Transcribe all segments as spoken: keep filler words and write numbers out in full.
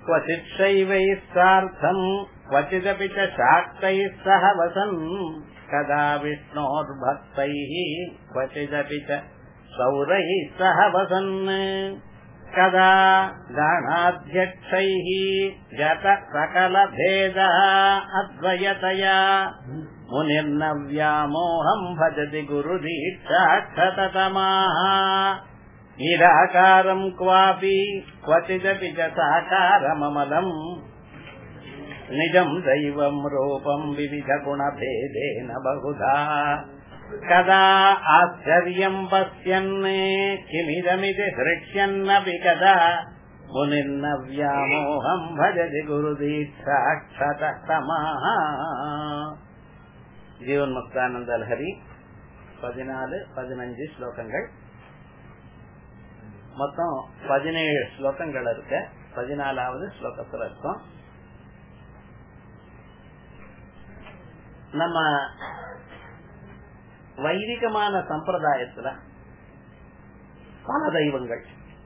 क्वचिच्छैवैः सार्धम् क्वचिदपि च शाक्तैः सह वसन् कदा विष्णोर्भक्तैः क्वचिदपि च सौरैः सह वसन् कदा गणाध्यक्षैः जत सकलभेदः अद्वयतया मुनिर्न व्यामोहम् भजति गुरुदीक्षाक्षततमाः निराकारम् क्वापि क्वचिदपि च साकारममलम् निजम् दैवम् रूपम् विविधगुणभेदेन बहुधा कदा आश्चर्यम् पश्यन् किमिदमिति हृष्यन्नपि कदा मुनिर्न व्यामोहम् भजति गुरुदीक्षाक्षततमाः ஜீவன்முக்தானந்த லஹரி பதினாலு பதினஞ்சு ஸ்லோகங்கள், மொத்தம் பதினேழு ஸ்லோகங்கள் இருக்க. பதினாலாவது ஸ்லோகத்துல இருக்கும். நம்ம வைதிகமான சம்பிரதாயத்துல பல தெய்வங்கள்,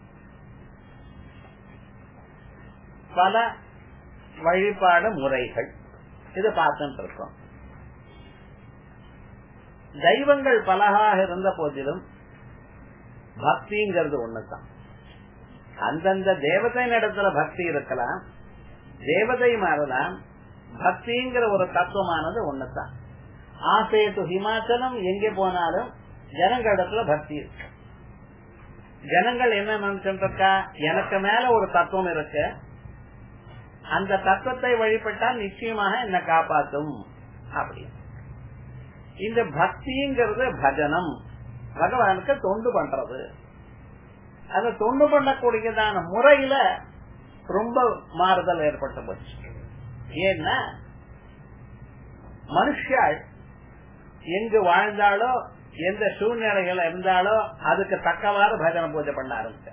பல வழிபாடு முறைகள் இது பார்த்துட்டு இருக்கோம். தெய்வங்கள் பலகாக இருந்த போதிலும் பக்திங்கிறது ஒண்ணுதான். அந்தந்த தேவதை இடத்துல பக்தி இருக்கலாம், தேவதை மாறலாம். பக்திங்கிற ஒரு தத்துவமானது ஒண்ணுதான். ஆசேது ஹிமாச்சலம் எங்கே போனாலும் ஜனங்களிடத்துல பக்தி இருக்கு. ஜனங்கள் என்ன நினைச்சுருக்கா, எனக்கு மேல ஒரு தத்துவம் இருக்கு, அந்த தத்துவத்தை வழிபட்டால் நிச்சயமாக என்ன காப்பாற்றும் அப்படி. இந்த பக்திங்கிறது பஜனம், பகவானுக்கு தொண்டு பண்றது. அந்த தொண்டு பண்ணக்கூடியதான முறையில ரொம்ப மாறுதல் ஏற்பட்டு போச்சு. ஏன்னா மனுஷாள் எங்கு வாழ்ந்தாலோ எந்த சூழ்நிலைகள் இருந்தாலோ அதுக்கு தக்கவாறு பஜனை பூஜை பண்ண ஆரம்பிச்ச.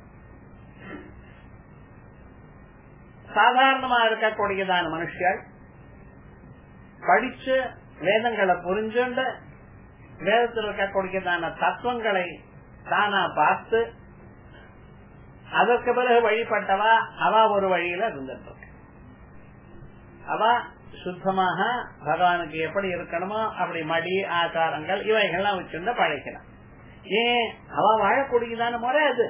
சாதாரணமா இருக்கக்கூடியதான மனுஷாள் படிச்சு வேதங்களை புரிஞ்சுண்டு வேதத்தில் இருக்கக்கூடியதான தத்துவங்களை தானா பார்த்து அதற்கு பிறகு வழிபட்டவா அவ ஒரு வழியில இருந்துட்டு. அவ சுத்தமாக பகவானுக்கு எப்படி இருக்கணுமோ அப்படி மடி ஆச்சாரங்கள் இவைகள்லாம் வச்சுருந்த பழகினான். ஏன் அவ வாழக்கூடியதான முறை அது.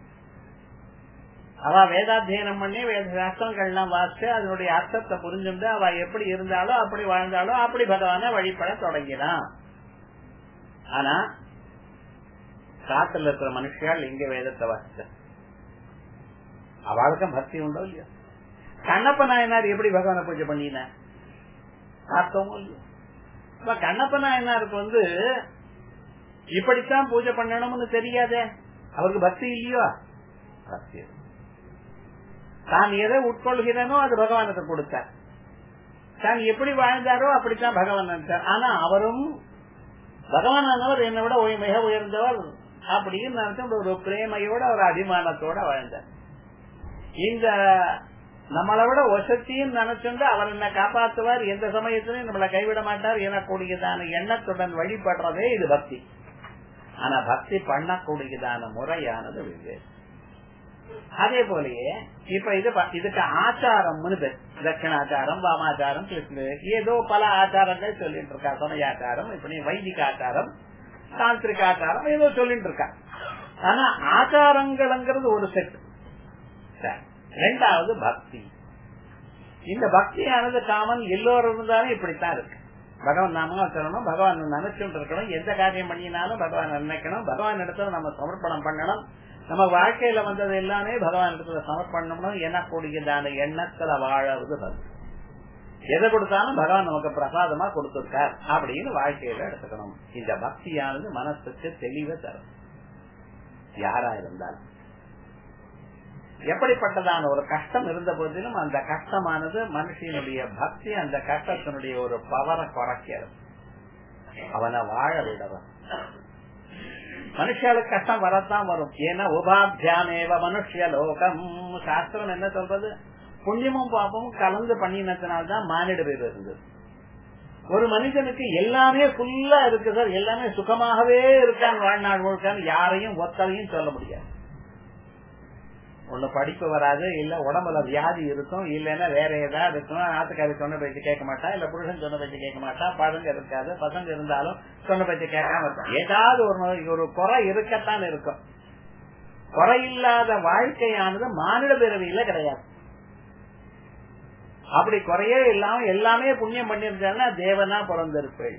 அவ வேதாத்தியனம் பண்ணி வேத சாஸ்திரங்கள்லாம் வாசிச்சு அதனுடைய அர்த்தத்தை புரிஞ்சுட்டு அவ எப்படி இருந்தாலோ அப்படி வாழ்ந்தாலோ அப்படி பகவான வழிபட தொடங்கினான். ஆனா காட்டுல இருக்கிற மனுஷர்கள் இங்க வேதத்தை வாசிச்ச அவளுக்கும் பக்தி உண்டோ இல்லையா? கண்ணப்ப நாயனார் எப்படி பகவான பூஜை பண்ணின பார்த்தோமோ இல்லையா? கண்ணப்ப நாயனாருக்கு வந்து இப்படித்தான் பூஜை பண்ணணும்னு தெரியாதே, அவருக்கு பக்தி இல்லையோ? பக்தி. தான் எதை உட்கொள்கிறனோ அது பகவானுக்கு கொடுத்தார். தான் எப்படி வாழ்ந்தாரோ அப்படித்தான் பகவான் நினைச்சார். ஆனா அவரும் பகவானவர் என்னை விட மிக உயர்ந்தவர் அப்படின்னு நினைச்சு ஒரு பிரேமையோட ஒரு அபிமானத்தோட வாழ்ந்தார். இந்த நம்மளை விட வசத்தியும் நினைச்சுண்டு அவர் என்ன காப்பாற்றுவார், எந்த சமயத்திலும் நம்மளை கைவிட மாட்டார் எனக்கூடியதான எண்ணத்துடன் வழிபடுறதே இது பக்தி. ஆனா பக்தி பண்ணக்கூடியதான முறையானது வெவ்வேறு. அதே போலயே இப்ப இது இதுக்கு ஆச்சாரம்னு பேர். தட்சிணாச்சாரம், வாமாச்சாரம், ஏதோ பல ஆச்சாரங்கள் சொல்லிட்டு இருக்கா. சமயாச்சாரம், இப்படி வைதிக ஆச்சாரம், தாந்திரிக ஆச்சாரம் ஏதோ சொல்லிட்டு இருக்கா. ஆனா ஆச்சாரங்கள்ங்கிறது ஒரு செட். ரெண்டாவது பக்தி. இந்த பக்தியானது காமன் எல்லோரும் இருந்தாலும் இப்படித்தான் இருக்கு. பகவான் நாம சொல்லணும், பகவான் நினைச்சுட்டு இருக்கணும், எந்த காரியம் பண்ணினாலும் பகவான் நினைக்கணும், பகவான் இடத்துல நம்ம சமர்ப்பணம் பண்ணணும், நம்ம வாழ்க்கையில வந்தது எல்லாமே பகவான் இடத்துல சமர்ப்பணம் எனக்கூடியதான எண்ணத்துல வாழறது பக்தி. எதை கொடுத்தாலும் பகவான் நமக்கு பிரசாதமா கொடுத்திருக்கார் அப்படின்னு வாழ்க்கையில எடுத்துக்கணும். இந்த பக்தியானது மனசுக்கு தெளிவை தரும். யாரா இருந்தாலும் எப்படிப்பட்டதான ஒரு கஷ்டம் இருந்த போதிலும் அந்த கஷ்டமானது மனுஷனுடைய பக்தி அந்த கஷ்டத்தினுடைய ஒரு பவரை குறைக்கிறது, அவனை வாழ விடவன். மனுஷாளுக்கு கஷ்டம் வரத்தான் வரும். ஏன்னா உபாத்தியானேவ மனுஷ லோகம். சாஸ்திரம் என்ன சொல்றது, புண்ணியமும் பாப்பமும் கலந்து பண்ணினதுனால்தான் மானிட பேர் இருந்தது. ஒரு மனிதனுக்கு எல்லாமே ஃபுல்லா இருக்கு சார், எல்லாமே சுகமாகவே இருக்கான் வாழ்நாள் முழுக்கான்னு யாரையும் ஒத்தரையும் சொல்ல முடியாது. ஒண்ணு படிப்பு வராது, இல்ல உடம்புல வியாதி இருக்கும், இல்லன்னா வேற ஏதாவது இருக்கும். ஆத்துக்காரி சொன்ன பேச்சு கேட்க மாட்டா, இல்ல புருஷன் சொன்ன பேச்சு கேட்க மாட்டா, பசங்க இருக்காது, பசங்க இருந்தாலும் சொன்ன பேச்சு கேட்காம இருக்கும். ஏதாவது ஒரு ஒரு குறை இருக்கத்தான் இருக்கும். குறையில்லாத வாழ்க்கையானது மானிட பிறவியில கிடையாது. அப்படி குறையே இல்லாம எல்லாமே புண்ணியம் பண்ணிருந்தாங்கன்னா தேவனா பிறந்திருப்பேன்.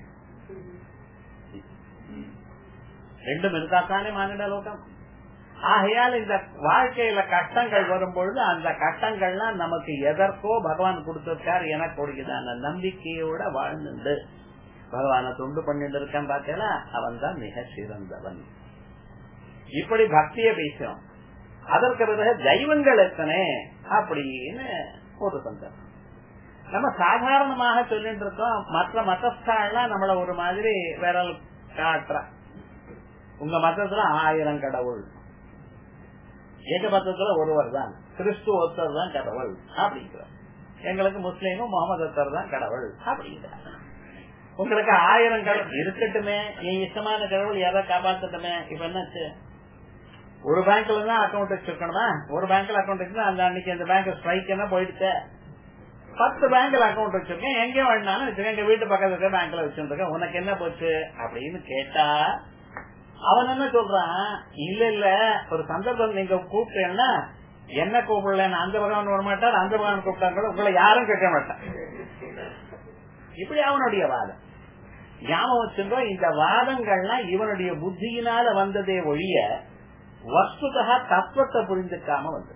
ரெண்டும் இருந்தாத்தானே மானிட லோகம். ஆகையால் இந்த வாழ்க்கையில கஷ்டங்கள் வரும்பொழுது அந்த கஷ்டங்கள்லாம் நமக்கு எதற்கோ பகவான் கொடுத்திருக்காரு எனக்கூடியதான நம்பிக்கையோட வாழ்ந்து பகவான தொண்டு பண்ணிட்டு இருக்கான். பார்த்தா அவன் தான் மிக சிறந்தவன். இப்படி பக்திய பேசும். அதற்கு பிறகு தெய்வங்கள் எத்தனை அப்படின்னு ஒரு சந்தர்ப்பம். நம்ம சாதாரணமாக சொல்லிட்டு இருக்கோம். மற்ற மதஸ்தாலாம் நம்மள ஒரு மாதிரி விரல் காட்டுற. உங்க மதத்துல ஆயிரம் கடவுள், எங்க மதத்துல ஒருவர் தான், கிறிஸ்து ஒருத்தர் தான் கடவுள் அப்படிங்கிறார். எங்களுக்கு முஸ்லீமும் முகமதத்தர் தான் கடவுள் அப்படிங்கிறார். உங்களுக்கு ஆயிரம் கடவுள் இருக்கட்டுமே, என் இஷ்டமான கடவுள் எதை காப்பாற்றட்டுமே. இப்ப என்னாச்சு, ஒரு பேங்க்ல தான் அக்கௌண்ட் வச்சிருக்கணுமா? ஒரு பேங்க்ல அக்கௌண்ட் வச்சுன்னா அந்த அன்னைக்கு அந்த பேங்க் ஸ்ட்ரைக் என்ன போயிடுச்சு. பத்து பேங்க்ல அக்கௌண்ட் வச்சிருக்கேன், எங்க வேணாலும் வச்சிருக்கேன், எங்க வீட்டு பக்கத்துல இருக்க பேங்க்ல வச்சிருக்கேன், உனக்கு என்ன போச்சு அப்படின்னு கேட்டா அவன் என்ன சொல்றான், இல்ல இல்ல ஒரு சந்தர்ப்பம் நீங்க கூப்பிட்டேன்னா என்ன கூப்பிடல, அந்த பகவான் வர மாட்டார், அந்த பகவான் கூப்பிட்டாங்க கூட உங்களை யாரும் கேட்க மாட்டார். இப்படி அவனுடைய வாதம். ஞாபகம் வச்சுக்கோ, இந்த வாதங்கள்லாம் இவனுடைய புத்தியினால வந்ததே ஒழிய வஸ்துதா தத்துவத்தை புரிஞ்சுக்காம வந்து.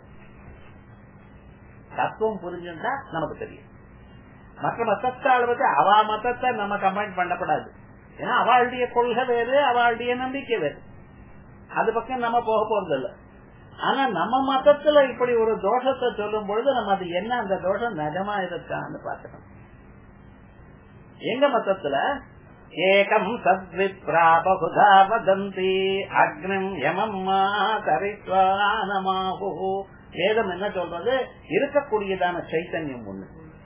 தத்துவம் புரிஞ்சுட்டா நமக்கு தெரியும். மற்ற மதத்தால் பத்தி அவா மதத்தை நம்ம கமெண்ட் பண்ணப்படாது. ஏன்னா அவளுடைய கொள்கை வேறு, அவளுடைய நம்பிக்கை வேறு, அது பக்கம் நம்ம போக போறதில்ல. ஆனா நம்ம மதத்துல இப்படி ஒரு தோஷத்தை சொல்லும் பொழுது நம்ம அது என்ன, அந்த தோஷம் நிஜமா இருக்கான்னு பாக்கணும். எங்க மதத்துல ஏகம் சத்விப்ரா பகுதா வதந்தி அக்னிம் யமம்மா தரித்வானமாஹு. வேதம் என்ன சொல்றது, இருக்கக்கூடியதான சைத்தன்யம் ஒண்ணு,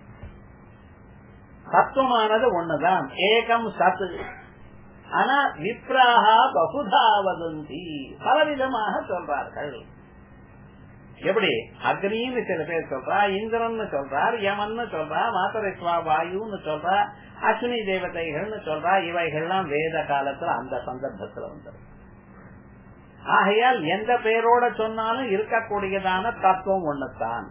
தத்துவமானது ஒண்ணுதான், ஏகம் சத். ஆனா விப்ராஹா பகுதா வதந்தி, பலவிதமாக சொல்றார்கள். எப்படி அக்னின்னு சில பேர் சொல்றா, இந்திரன்னு சொல்றார், யமன்னு சொல்றா, மாதரிஸ்வா வாயுன்னு சொல்றா, அஸ்வினி தேவதைகள்னு சொல்றா. இவைகள்லாம் வேத காலத்துல அந்த சந்தர்ப்பத்துல வந்தது. ஆகையால் எந்த பேரோட சொன்னாலும் இருக்கக்கூடியதான தத்துவம் ஒண்ணுதான்.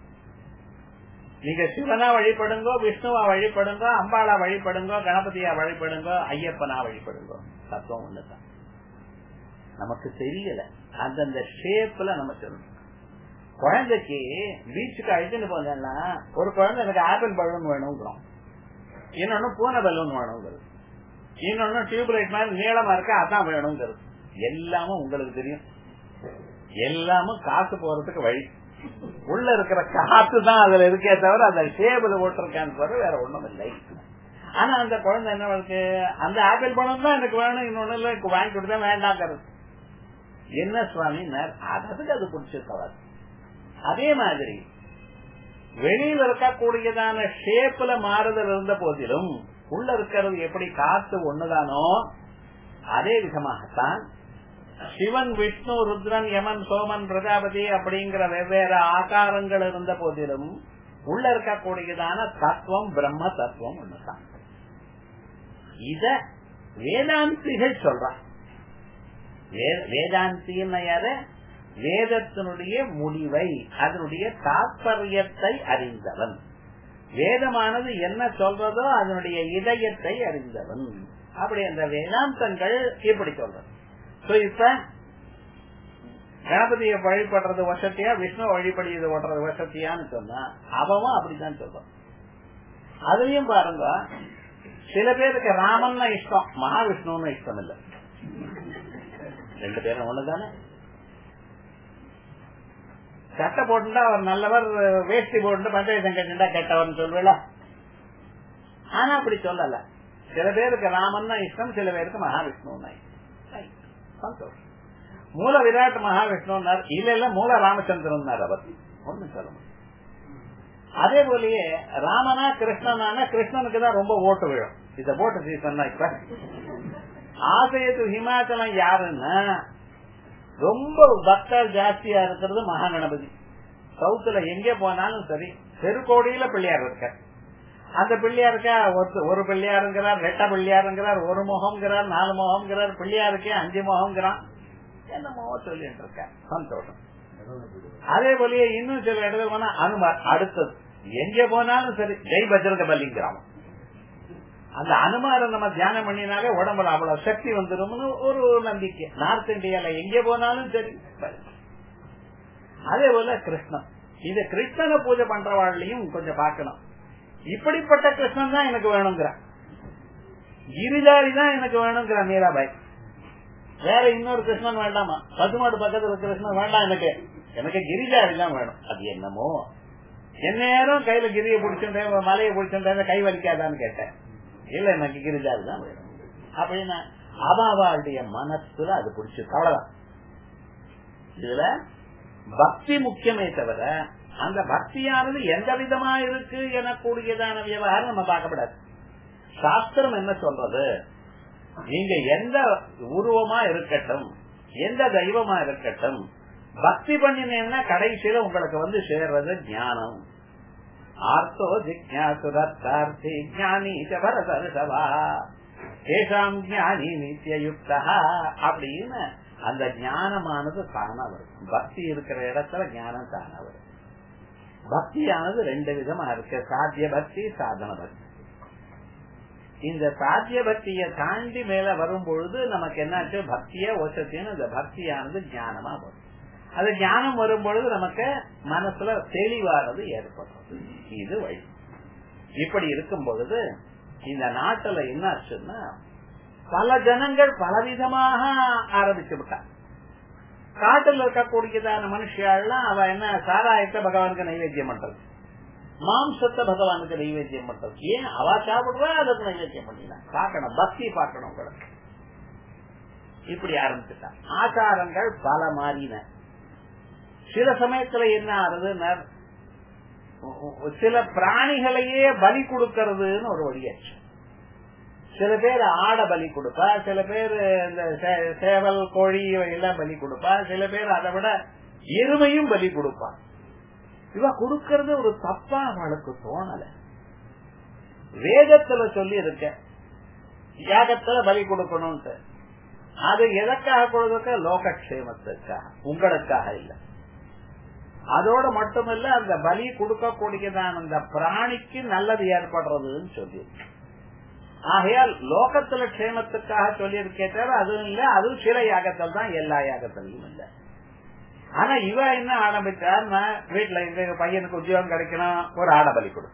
நீங்க சிவனா வழிபடுங்கோ, விஷ்ணுவா வழிபடுங்கோ, அம்பாளா வழிபடுங்கோ, கணபதியா வழிபடுங்கோ, ஐயப்பனா வழிபடுங்கோ, தத்துவம் ஒண்ணுதான். நமக்கு தெரியல, அந்தந்த ஷேப்ல நம்ம சொல்லணும். குழந்தைக்கு பீச்சுக்கு அழிச்சுன்னு போனா ஒரு குழந்தை எனக்கு ஆப்பிள் பலூன் வேணுங்கிறோம், இன்னொன்னு பூனை பலூன் வேணுங்கிறது, இன்னொன்னு டியூப்லைட் மாதிரி நீளமா இருக்க அதான் வேணுங்கிறது. எல்லாமும் உங்களுக்கு தெரியும், எல்லாமும் காசு போறதுக்கு வழி. உள்ள இருக்கிற காத்து தான் அதுல இருக்கே தவிர அந்த ஷேப்ல போட்டிருக்கான்னு தவிர வேற ஒண்ணும் இல்லை. ஆனா அந்த குழந்தை என்ன இருக்கு, அந்த ஆப்பிள் பழம் தான் எனக்கு வேணும், இன்னொன்னு இல்ல வாங்கி கொடுத்தா வேண்டாங்கிறது. என்ன சுவாமி, அதுக்கு அது பிடிச்சிருக்காது. அதே மாதிரி வெளியில இருக்கக்கூடியதான ஷேப்ல மாறுதல் இருந்த போதிலும் உள்ள இருக்கிறது எப்படி காத்து ஒண்ணுதானோ அதே விதமாகத்தான் சிவன், விஷ்ணு, ருத்ரன், யமன், சோமன், பிரஜாபதி அப்படிங்கிற வெவ்வேறு ஆகாரங்கள் இருந்த போதிலும் உள்ள இருக்கக்கூடியதான தத்துவம் பிரம்ம தத்துவம் ஒண்ணுதான். இத வேதாந்திகள் சொல்றான். வேதாந்தின்னு யாரு, வேதத்தினுடைய முடிவை, அதனுடைய தாற்பயத்தை அறிந்தவன். வேதமானது என்ன சொல்றதோ அதனுடைய இதயத்தை அறிந்தவன். அப்படி அந்த வேதாந்தங்கள் இப்படி சொல்றது. இப்ப கணபதியை வழிபடுறது வசத்தியா, விஷ்ணு வழிபடுறது ஓடுறது வசத்தியான்னு சொன்னா அவன் அப்படித்தான் சொல்றான். அதுலயும் பாருங்க, சில பேருக்கு ராமன் இஷ்டம், மகாவிஷ்ணுன்னு இஷ்டம் இல்ல. ரெண்டு பேரும் ஒண்ணுதானே. சட்டை போட்டுட்டா அவர் நல்லவர், வேஷ்டி போட்டு பஞ்சாயத்து கட்டிண்டா கெட்டவர்னு சொல்வேல. ஆனா அப்படி சொல்லல. சில பேருக்கு ராமன் இஷ்டம், சில பேருக்கு மகாவிஷ்ணு சந்தோஷம். மூல விராட் மகாவிஷ்ணு இல்ல இல்ல மூல ராமச்சந்திரன் அவர் ஒண்ணு சொல்லணும். அதே போலயே ராமனா கிருஷ்ணனா, கிருஷ்ணனுக்கு தான் ரொம்ப ஓட்டு விழும். இத போட்டு சீசன் இப்ப ஆசையத்து ஹிமாச்சலம் யாருன்னா ரொம்ப பக்தர் ஜாஸ்தியா இருக்கிறது மகாகணபதி. சவுத்துல எங்க போனாலும் சரி தெருக்கோடியில பிள்ளையார் இருக்க. அந்த பிள்ளையாருக்கா ஒரு பிள்ளையாருங்கிறார், ரெட்ட பிள்ளையாருங்கிறார், ஒரு முகம்ங்கிறார், நாலு முகம்ங்கிறார், பிள்ளையாருக்கே அஞ்சு முகம்ங்கிறான், என்னமோ சொல்லிட்டு இருக்க. சந்தோஷம். அதே போலயே இன்னும் சில இடத்துல போனா அனுமார். அடுத்தது எங்க போனாலும் சரி ஜெய் பஜ்ரங்க பலிங்கிறான். அந்த அனுமாரை நம்ம தியானம் பண்ணினாலே உடம்புல அவ்வளவு சக்தி வந்துடும் ஒரு நம்பிக்கை. நார்த் இந்தியால எங்க போனாலும் சரி. அதே போல கிருஷ்ணன், இந்த கிருஷ்ணனை பூஜை பண்றவாழ்லையும் கொஞ்சம் பார்க்கணும். இப்படிப்பட்ட கிருஷ்ணன் தான் எனக்கு வேணுங்கிறான், கிரிதாரி தான் எனக்கு வேணுங்கிறான் மீராபாய். வேற இன்னொரு கிருஷ்ணன் வேண்டாமா, பசுமாடு பக்கத்துல கிருஷ்ணன் வேண்டாம், எனக்கு எனக்கு கிரிதாரி தான் வேணும். அது என்னமோ எந்நேரம் கையில கிரியை பிடிச்சிட்டேன், மலையை பிடிச்சிட்டேன், கை வலிக்காதான்னு கேட்டேன். இல்ல எனக்கு கிரிதாரி தான் வேணும் அப்படின்னா அவாவாளுடைய மனசுல அது பிடிச்சி அவ்வளவுதான். இதுல பக்தி முக்கியமே தவிர அந்த பக்தியானது எந்த விதமா இருக்கு எனக்கூடியதான விவகாரம் நம்ம பார்க்கப்படாது. சாஸ்திரம் என்ன சொல்றது, நீங்க எந்த உருவமா இருக்கட்டும், எந்த தெய்வமா இருக்கட்டும், பக்தி பண்ணினேன்னா கடைசியில உங்களுக்கு வந்து சேர்றது ஞானம். ஆர்த்தோ ஜிக்ஞாசுரர்த்தார்த்தி ஞானி பரதர்ஷவா தேசாம் ஞானி நித்தியயுக்தா அப்படின்னு அந்த ஞானமானது தானா வரும். பக்தி இருக்கிற இடத்துல ஞானம் தானா வரும். பக்தியானது ரெண்டு விதமா இருக்கு, சாத்திய பக்தி, சாதன பக்தி. இந்த சாத்திய பக்தியை தாண்டி மேல வரும் பொழுது நமக்கு என்னாச்சு, பக்திய ஒசத்தின்னு இந்த பக்தியானது ஞானமா வரும். அது ஞானம் வரும் பொழுது நமக்கு மனசுல தெளிவானது ஏற்படுறது. இது வழி. இப்படி இருக்கும் பொழுது இந்த நாட்டுல என்ன ஆச்சுன்னா பல ஜனங்கள் பலவிதமாக ஆரம்பிச்சு விட்டாங்க. காட்டில் இருக்கக்கூடியதான மனுஷியாள்லாம் அவ என்ன சாராயத்தை பகவானுக்கு நைவேத்தியம் பண்றது, மாம்சத்தை பகவானுக்கு நைவேத்தியம் பண்றது. ஏன் அவ சாப்பிடுறா, அதுக்கு நைவேத்தியம் பண்ணிடலாம். பார்க்கணும், பக்தி பார்க்கணும் கூட. இப்படி ஆரம்பிச்சுட்டான். ஆச்சாரங்கள் பல மாறின. சில சமயத்துல என்ன ஆறுதுன்னா சில பிராணிகளையே பலி கொடுக்கறதுன்னு ஒரு வழியாச்சு. சில பேர் ஆட பலி கொடுப்பா, சில பேர் இந்த சேவல் கோழி எல்லாம் பலி கொடுப்பா, சில பேர் அதை விட எருமையும் பலி கொடுப்பா. இவ கொடுக்கறது ஒரு தப்பா அவளுக்கு தோணல. வேதத்துல சொல்லி இருக்க யாகத்துல பலி கொடுக்கணும்ட்டு. அது எதற்காக கொடுக்க, லோகக்ஷேமத்துக்காக, உங்களுக்காக இல்ல. அதோட மட்டுமல்ல அந்த பலி கொடுக்கக்கூடியதான் அந்த பிராணிக்கு நல்லது ஏற்படுறதுன்னு சொல்லி. ஆகையால் லோகத்துல க்ஷேமத்துக்காக சொல்லி இருக்கே தவிர அதுவும் இல்ல, அதுவும் சில யாகத்தில் தான், எல்லா யாகத்திலையும் இல்ல. ஆனா இவ என்ன ஆரம்பிச்சார்னா, வீட்டுல எங்க பையனுக்கு உத்தியோகம் கிடைக்கணும், ஒரு ஆட பலி கொடு,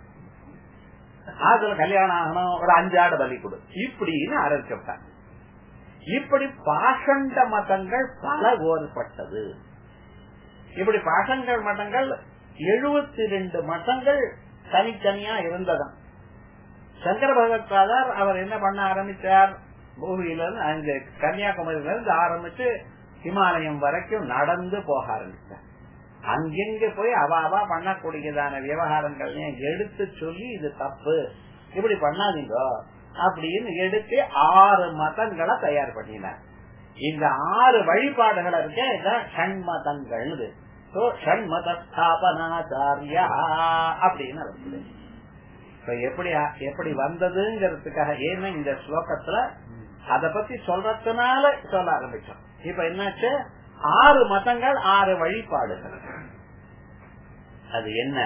அதுல கல்யாணம் ஆகணும், ஒரு அஞ்சு ஆட பலி கொடு, இப்படின்னு ஆரம்பிச்சுட்டாங்க. இப்படி பாஷண்ட மதங்கள் பல ஓர்பட்டது. இப்படி பாஷங்கள் மதங்கள் எழுபத்தி ரெண்டு மதங்கள் தனித்தனியா இருந்ததும். சங்கர பகவத்பாதர் அவர் என்ன பண்ண ஆரம்பிச்சார், பூமியில இருந்து அங்க கன்னியாகுமரியில இருந்து ஆரம்பிச்சு ஹிமாலயம் வரைக்கும் நடந்து போக ஆரம்பிச்சார். அங்கெங்க போய் அவ அவா பண்ணக்கூடியதான விவகாரங்கள் எடுத்து சொல்லி இது தப்பு, இப்படி பண்ணாதீங்க அப்படின்னு எடுத்து ஆறு மதங்களை தயார் பண்ணினார். இந்த ஆறு வழிபாடுகள் இருக்க ஷண்மதங்கள், ஷண்மத ஸ்தாபனாச்சாரியா அப்படின்னு எப்படி எப்படி வந்ததுங்கிறதுக்காக. ஏன்னா இந்த ஸ்லோகத்துல அத பத்தி சொல்றதுனால சொல்ல ஆரம்பிச்சோம். இப்ப என்னாச்சு, ஆறு மதங்கள், ஆறு வழிபாடுகள். அது என்ன?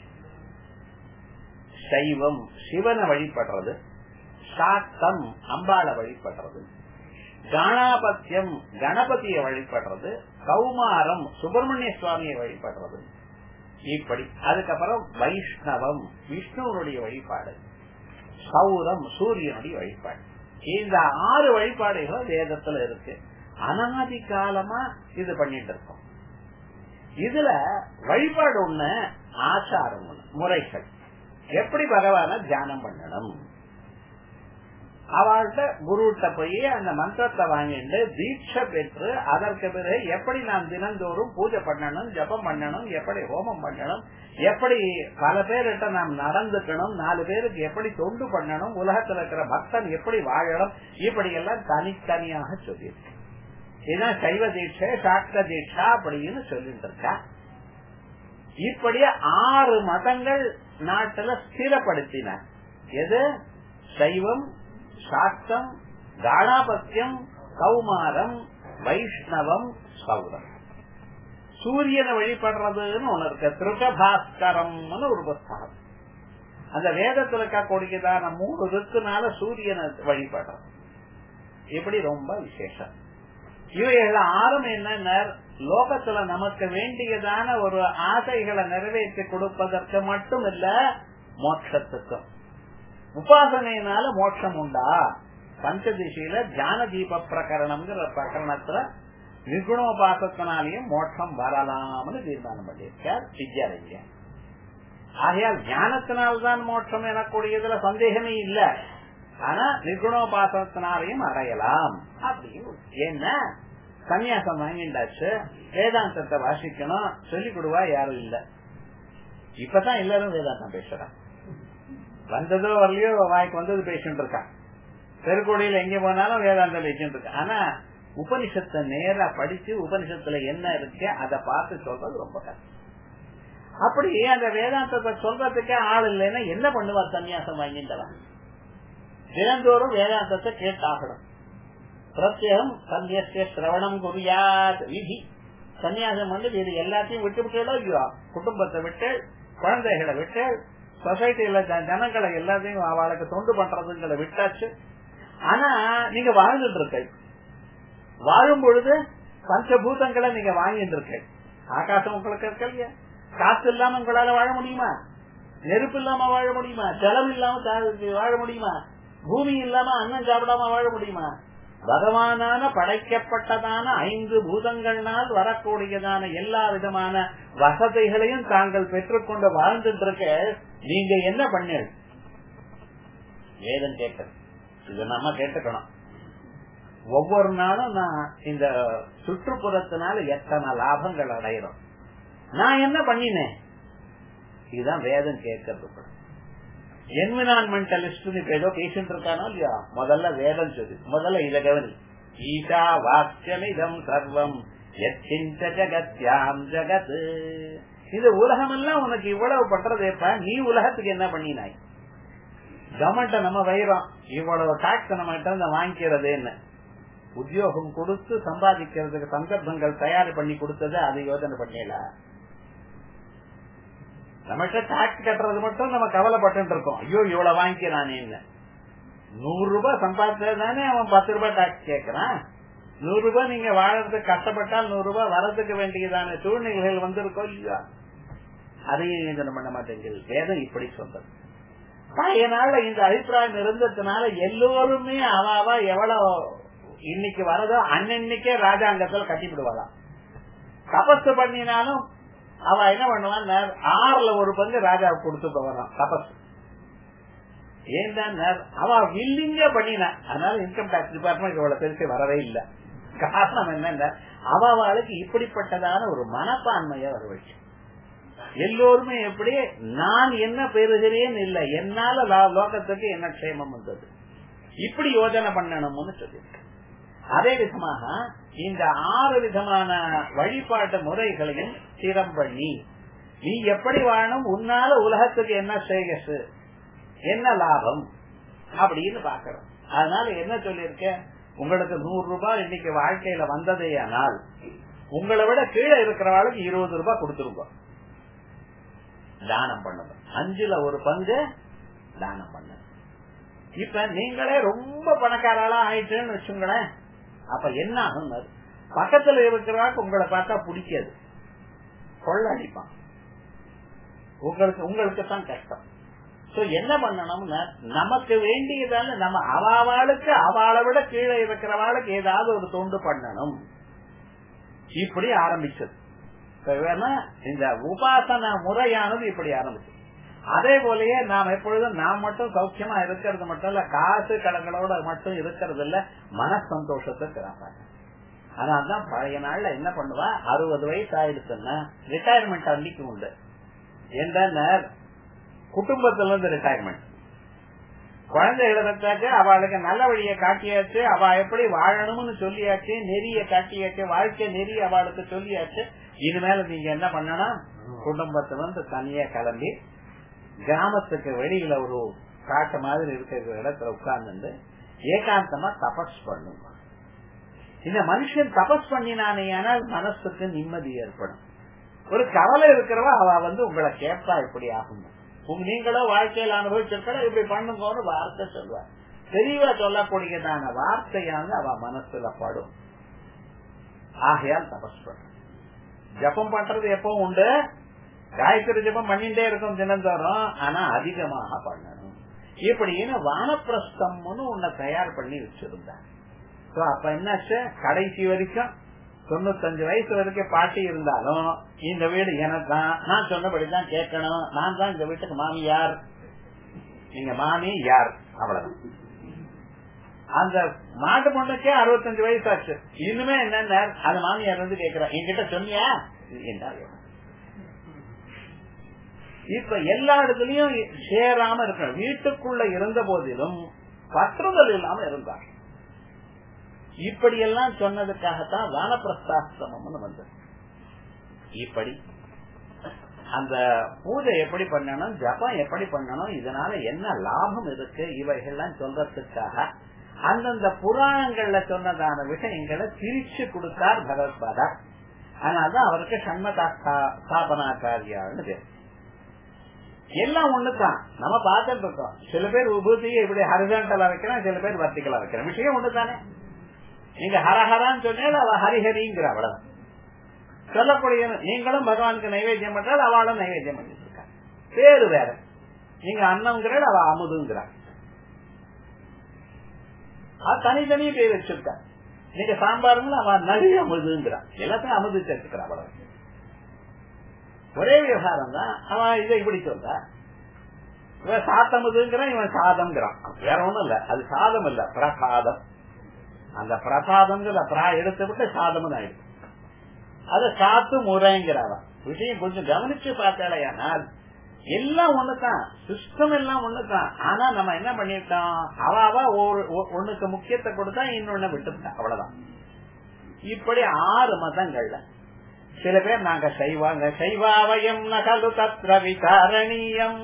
சைவம் சிவனை வழிபடுறது, சாக்தம் அம்பாளை வழிபடுறது, கணபத்தியம் கணபதியை வழிபடுறது, கௌமாரம் சுப்பிரமணிய சுவாமியை வழிபடுறது. இப்படி அதுக்கப்புறம் வைஷ்ணவம் விஷ்ணுவனுடைய வழிபாடு, சௌரம் சூரியனுடைய வழிபாடு. இந்த ஆறு வழிபாடுகளும் வேதத்துல இருக்கு. அனாதி காலமா இது பண்ணிட்டு இருக்கோம். இதுல வழிபாடு ஒண்ணு, ஆச்சாரம் ஒண்ணு, முறைகள். எப்படி பகவான தியானம் பண்ணணும், அவள்கிட்ட குருட்ட போய் அந்த மந்திரத்தை வாங்கிட்டு தீட்சை பெற்று அதற்கு பிறகு எப்படி நாம் தினந்தோறும் பூஜை பண்ணணும், ஜபம் பண்ணணும், எப்படி ஹோமம் பண்ணணும், எப்படி பல பேர்கிட்ட நாம் நடந்துக்கணும், நாலு பேருக்கு எப்படி தொண்டு பண்ணணும், உலகத்தில் இருக்கிற பக்தன் எப்படி வாழணும், இப்படி எல்லாம் தனித்தனியாக சொல்லியிருக்கு. இதுதான் சைவ தீட்சை சாக்த தீட்சா அப்படின்னு சொல்லிட்டு இருக்கா. இப்படி ஆறு மதங்கள் நாட்டுல ஸ்திரப்படுத்தின. எது? சைவம், சாக்தம், காணாபத்தியம், கௌமாரம், வைஷ்ணவம், சௌரம். சூரியனை வழிபடுறதுன்னு ஒண்ணு இருக்கு, திருகபாஸ்கரம்னு ஒரு புஸ்தகம். அந்த வேதத்துல இருக்கக்கூடியதான மூணு ருக்குனால சூரியனை வழிபடுறது இப்படி ரொம்ப விசேஷம். இவைகள் ஆறும் என்ன, லோகத்துல நமக்கு வேண்டியதான ஒரு ஆசைகளை நிறைவேற்றி கொடுப்பதற்கு மட்டும் இல்ல, மோட்சத்துக்கும். உபாசனையினால மோட்சம் உண்டா? பஞ்சதிசையில தியான தீப பிரகரணம்ங்கிற பிரகரணத்துல நிர்குணோபாசத்தினாலேயும் மோட்சம் வரலாம்னு தீர்மானம் பண்ணியிருக்கார் வித்யாரண்யர். ஆகையால் ஞானத்தினால்தான் மோட்சம் எனக்கூடியதுல சந்தேகமே இல்ல. ஆனா நிர்குணோபாசத்தினாலையும் அடையலாம் அப்படின்னு. ஏன்னா சன்னியாசம் வாங்கிண்டாச்சு, வேதாந்தத்தை வாசிக்கணும், சொல்லிக் கொடுவா யாரும் இல்ல. இப்பதான் எல்லாரும் வேதாந்தம் பேசுறான். வந்ததோ வரலையோ வாய்க்கு வந்தது பேசிட்டு இருக்கான். தெருக்கோடியில் எங்க போனாலும் வேதாந்தம் பேசிட்டு இருக்கான். ஆனா உபனிஷத்தை நேரா படிச்சு உபனிஷத்துல என்ன இருக்கு அதை பார்த்து சொல்றது ரொம்ப கஷ்டம். அப்படி அந்த வேதாந்தத்தை சொல்றதுக்கே ஆள் இல்லைன்னா என்ன பண்ணுவார்? சன்னியாசம் வாங்கிட்டவன் தினந்தோறும் வேதாந்தத்தை கேட்டாகணும். பிரத்யேகம் சன்னியாசிய சிரவணம் குறியாத் விதி. சன்னியாசம் வந்து இது எல்லாத்தையும் விட்டு விட்டோ இல்லையோ, குடும்பத்தை விட்டு, குழந்தைகளை விட்டு, சொசைட்டில ஜனங்களை எல்லாத்தையும் அவளுக்கு தொண்டு பண்றதுங்களை விட்டாச்சு. ஆனா நீங்க வாழ்ந்துட்டு இருக்க, வாழும் பொழுது பஞ்சபூதங்களை நீங்க வாங்கிட்டு இருக்க. ஆகாசம் உங்களுக்கு இருக்க இல்லையா? காத்து இல்லாம உங்களால வாழ முடியுமா? நெருப்பு இல்லாம வாழ முடியுமா? ஜலம் இல்லாம வாழ முடியுமா? பூமி இல்லாம அன்னம் சாப்பிடாம வாழ முடியுமா? பகவானான படைக்கப்பட்டதான ஐந்து பூதங்கள்னால் வரக்கூடியதான எல்லா விதமான வசதிகளையும் தாங்கள் பெற்றுக்கொண்டு வாழ்ந்துட்டு இருக்க. நீங்க என்ன பண்ண? வேதம் கேட்க, இத நம்ம கேட்டுக்கணும். ஒவ்வொரு நாளும் நான் இந்த சுற்றுப்புறத்தினால எத்தனை லாபங்கள் அடையிறோம், நான் என்ன பண்ணினேன்? இதுதான் வேதம் கேட்கறது. என்விரான்மெண்டலிஸ்ட் ஏதோ பேசிட்டு இருக்கானோ இல்லையா, முதல்ல வேதம் சொல்லு, முதல்ல இத கவனி. ஈஷா வாக்கியமிதம் சர்வம் யத்கிஞ்ச ஜகத்யாம் ஜகத். இது உலகம் எல்லாம் உனக்கு இவ்வளவு பண்றதேப்பா, நீ உலகத்துக்கு என்ன பண்ணினாய்? கவர்மெண்ட நம்ம வைரோம், இவ்வளவு டாக்ஸ் நம்ம கிட்ட வாங்கிக்கிறது என்ன? உத்தியோகம் கொடுத்து சம்பாதிக்கிறதுக்கு சந்தர்ப்பங்கள் தயார் பண்ணி கொடுத்தது அதை யோசனை பண்ணல. நம்மகிட்ட டாக்ஸ் கட்டுறது மட்டும் நம்ம கவலைப்பட்டு இருக்கோம். ஐயோ இவ்வளவு வாங்கிக்கிறானே, நூறு ரூபாய் சம்பாதிச்சதானே அவன் பத்து ரூபாய் டாக்ஸ் கேட்கறான். நூறு ரூபாய் நீங்க வாழறதுக்கு கஷ்டப்பட்டால் நூறு ரூபாய் வரதுக்கு வேண்டியதான சூழ்நிலைகள் வந்திருக்கோம் இல்லையா? அதையும் யோசனை பண்ண மாட்டேங்குது. வேதம் இப்படி சொல்றது. பழைய நாள்ல இந்த அபிப்பிராயம் இருந்ததுனால எல்லோருமே அவாவா எவ்வளவு இன்னைக்கு வரதோ அன்னன்னைக்கே ராஜாங்கத்தில் கட்டிவிடுவாளாம். தபசு பண்ணினாலும் அவ என்ன பண்ணுவான், ஆறுல ஒரு பங்கு ராஜாவுக்கு கொடுத்து வரான் தபசு. ஏன் அவ வில்லிங்க பண்ணினா, அதனால இன்கம் டாக்ஸ் டிபார்ட்மெண்ட் இவ்வளவு பெருசு வரவே இல்லை. காரணம் என்ன, அவளுக்கு இப்படிப்பட்டதான ஒரு மனப்பான்மைய வர வச்சு. எல்லோருமே எப்படி நான் என்ன பெறுகிறேன் இல்ல, என்னால லோகத்துக்கு என்ன க்ஷேமம் வந்தது, இப்படி யோஜனை பண்ணணும்னு சொல்லியிருக்க. அதே விதமாக இந்த ஆறு விதமான வழிபாட்டு முறைகளையும் ஸ்திரம் பண்ணி நீ எப்படி வாழணும், உன்னால உலகத்துக்கு என்ன சேகஸ், என்ன லாபம் அப்படின்னு பாக்கிறோம். அதனால என்ன சொல்லிருக்க, உங்களுக்கு நூறு ரூபாய் இன்னைக்கு வாழ்க்கையில வந்ததே ஆனால் உங்களை விட கீழே இருக்கிறவாளுக்கு இருபது ரூபாய் கொடுத்துருங்க, தானம் பண்ணுங்க. அஞ்சுல ஒரு பங்கு தானம் பண்ணுங்க. இப்ப நீங்களே ரொம்ப பணக்காரா ஆயிட்டுன்னு வச்சுங்களேன், அப்ப என்ன ஆகும், பக்கத்துல இருக்கிறவாக்கு உங்களை பார்த்தா பிடிக்காது, கொள்ள அடிப்பான், உங்களுக்கு உங்களுக்கு தான் கஷ்டம். என்ன பண்ணணும்னா நமக்கு வேண்டியதால நம்ம அவாளுக்கு அவளை விட கீழே இருக்கிறவாளுக்கு ஏதாவது ஒரு தொண்டு பண்ணணும். இப்படி ஆரம்பிச்சது. இந்த உபாசன முறையானது இப்படி ஆரம்பிச்சு. அதே போலயே நாம் எப்பொழுதும் நாம் மட்டும் சௌக்கியமா இருக்கிறது மட்டும் இல்ல, காசு கடங்களோட மட்டும் இருக்கிறது இல்ல, மன சந்தோஷத்துக்கு இருக்கிறாங்க. அதனால்தான் பழைய நாள்ல என்ன பண்ணுவா, அறுபது வயசு ஆயிடுச்சுன்னா ரிட்டையர்மெண்ட் அன்னைக்கு உண்டு. என்ற குடும்பத்துல இருந்து ரிட்டையர்மெண்ட், குழந்தைகளை பெற்றாச்சு, அவளுக்கு நல்ல வழியை காட்டியாச்சு, அவ எப்படி வாழணும்னு சொல்லியாச்சு, நெறிய காட்டியாச்சு, வாழ்க்கை நெறி அவளுக்கு சொல்லியாச்சு. இனிமேல நீங்க என்ன பண்ணணும், குடும்பத்துல இருந்து தனியா கிளம்பி கிராமத்துக்கு வெளியில ஒரு காட்டு மாதிரி இருக்கிற இடத்துல உட்கார்ந்து ஏகாந்தமா தபஸ் பண்ணுங்க. இந்த மனுஷன் தபஸ் பண்ணினானேயானால் மனசுக்கு நிம்மதி ஏற்படும். ஒரு கவலை இருக்கிறவா அவ வந்து உங்களை கேட்பா இப்படி ஆகும், நீங்களோ வாழ்க்கையில் அனுபவிச்சிருக்கா இப்படி பண்ணுங்கன்னு வார்த்தை சொல்வார். தெளிவா சொல்லக்கூடியதான வார்த்தையானது அவ மனசுல படும். ஆகையால் தபஸ் பண்ண ஜபம் பண்றது எப்பவும் உண்டு, காயத்ரி ஜபம் பண்ணிட்டே இருக்கும் தினந்தோறும், ஆனா அதிகமாக பண்ணணும். இப்படின்னு வானப்பிரஸ்தம்னு உன்னை தயார் பண்ணி வச்சிருந்தாங்க. அப்ப என்னாச்சு, கடைசி வரைக்கும் தொண்ணூத்தஞ்சு வயசு வரைக்கும் பாட்டி இருந்தாலும் இந்த வீடு எனக்கு தான், நான் சொன்னபடிதான் கேட்கணும், நான் தான் இந்த வீட்டுக்கு மாமியார், நீங்க மாமி யார் அவ்வளவுதான். அந்த மாட்டு பொண்ணுக்கே அறுபத்தஞ்சு வயசு ஆச்சு, இன்னுமே என்ன அது மாமியார் வந்து கேட்கிறேன், என்கிட்ட சொன்னியா என்றால். இப்ப எல்லா இடத்துலயும் சேராம இருக்க, வீட்டுக்குள்ள இருந்த போதிலும் பற்றுதல் இல்லாம இருந்தார். இப்படியெல்லாம் சொன்னதுக்காகத்தான் வானப்பிரஸ்தாசிரமம்னு வந்தது. இப்படி அந்த பூஜை எப்படி பண்ணணும், ஜபம் எப்படி பண்ணணும், இதனால என்ன லாபம் இருக்கு, இவைகள்லாம் சொல்றதுக்காக அந்தந்த புராணங்கள்ல சொன்னதான விஷயங்களை பிரிச்சு கொடுத்தார் பகவத்பாதா. அதனாலதான் அவருக்கு சண்மதா ஸ்தாபனாச்சாரியான்னு பேர். எல்லாம் ஒண்ணுதான், நம்ம பார்த்துட்டு இருக்கோம். சில பேர் விபூதியை இப்படி ஹரிசாண்டலா வைக்கிறோம், சில பேர் வர்த்திகளா வைக்கிறோம், விஷயம் ஒண்ணுதானே. நீங்க ஹரஹரான்னு சொன்னால் அவ ஹரிஹரிங்கிற அவ்வளவு சொல்லக்கூடிய. நீங்களும் பகவானுக்கு நைவேத்தியம் பண்றாள், அவளும் நைவேத்தியம் பண்ணிட்டு இருக்கா, பேரு வேற. நீங்க அன்னம்ங்கிறாள், அவ அமுதுங்கிறாள், அது தனித்தனியே பேர் வச்சிருக்கா. நீங்க சாம்பாருங்களா, அவ நழி அமுதுங்கிறான், எல்லாத்தையும் அமுது சேர்த்துக்கிறா அவ்வளவு. ஒரே விவகாரம் தான். அவன் இதை இப்படி சொல்ற, இவன் சாத்தமுதுங்கிறான், இவன் சாதம்ங்கிறான், வேற ஒண்ணும் இல்ல, அது சாதம் இல்ல, பிரசாதம். அந்த பிரசாதம் எடுத்து விட்டு சாதம் ஆயிடுச்சு, அது சாத்து முறைங்கிறவ விஷயம் கொஞ்சம் கவனிச்சு பார்த்தாலேயானால் எல்லாம் ஒண்ணுதான், சிஸ்டம் எல்லாம் ஒண்ணுதான். ஆனா நம்ம என்ன பண்ணிட்டோம், அவாவா ஒண்ணுக்கு முக்கியத்தை கொடுத்தா இன்னொன்னு விட்டுட்டோம், அவ்வளவுதான். இப்படி ஆறு மதங்கள்ல சில பேர் நாங்க சைவாங்க, சைவாவயம் நகலு தத்ர விசாரணீயம்,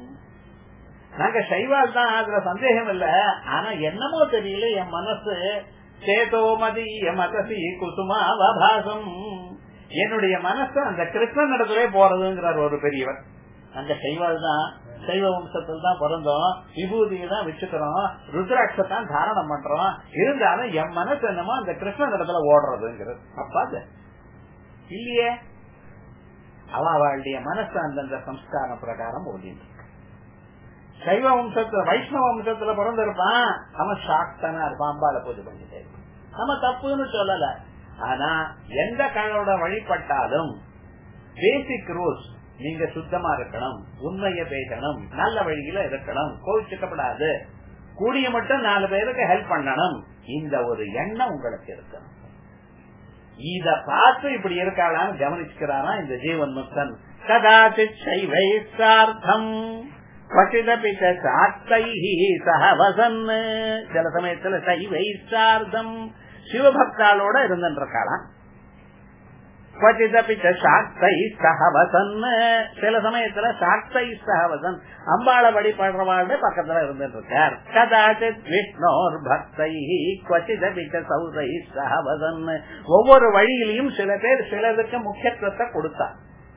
நாங்க சைவால் தான், அதுல சந்தேகம் இல்ல. ஆனா என்னமோ தெரியல, என் மனசு சேதோமதி மதசி குசுமாவபாசம், என்னுடைய மனசு அந்த கிருஷ்ணன் இடத்துல போறதுங்கிறார் ஒரு பெரியவர். அந்த சைவால் தான், சைவ வம்சத்தில் தான் பிறந்தோம், விபூதியை தான் வச்சுக்கிறோம், ருத்ராட்சத்தான் தாரணம் பண்றோம், இருந்தாலும் என் மனசு என்னமோ அந்த கிருஷ்ணன் இடத்துல ஓடுறதுங்கிறது. அப்பாது இல்லையே, அவளுடைய மனசு அந்தந்த சம்ஸ்கார பிரகாரம் ஓடிட்டு. சைவ வம்சத்துல வைஷ்ணவ வம்சத்துல பிறந்திருப்பான், அவன் சாக்தனா இருப்பான், அம்பால பூஜை பண்ணிட்டே இருப்பான். நம்ம தப்புன்னு சொல்லல, ஆனா எந்த கடவுளோட வழிபட்டாலும் பேசிக் ரூல்ஸ், நீங்க சுத்தமா இருக்கணும், உண்மையை பேசணும், நல்ல வழியில இருக்கணும், கோவிச்சுக்கப்படாது, கூடிய மட்டும் நாலு பேருக்கு ஹெல்ப் பண்ணணும், இந்த ஒரு எண்ணம் உங்களுக்கு இருக்கணும். இத பார்த்து இப்படி இருக்காளான்னு கவனிச்சுக்கிறாரா இந்த ஜீவன் முக்தன். கதாச்சித் சைவைஸ்தார்த்தம் பசிதபிச்ச சாக்தைஹி சஹவசன், சில சமயத்துல சைவைஸ்தார்த்தம் சிவபக்தாளோட இருந்துருக்காளாம். பசிதபிச்ச சாக்தை சஹவசன், சில சமயத்துல சாக்தை சஹவசன் அம்பாள வழிபடுறவாழ்ந்த பக்கத்துல இருந்துட்டு இருக்கார். கதாச்சித் விஷ்ணோர் பக்தை குவசிதபிச்ச சௌதை சஹவசன், ஒவ்வொரு வழியிலையும் சில பேர் சிலருக்கு முக்கியத்துவத்தை கொடுத்தார்.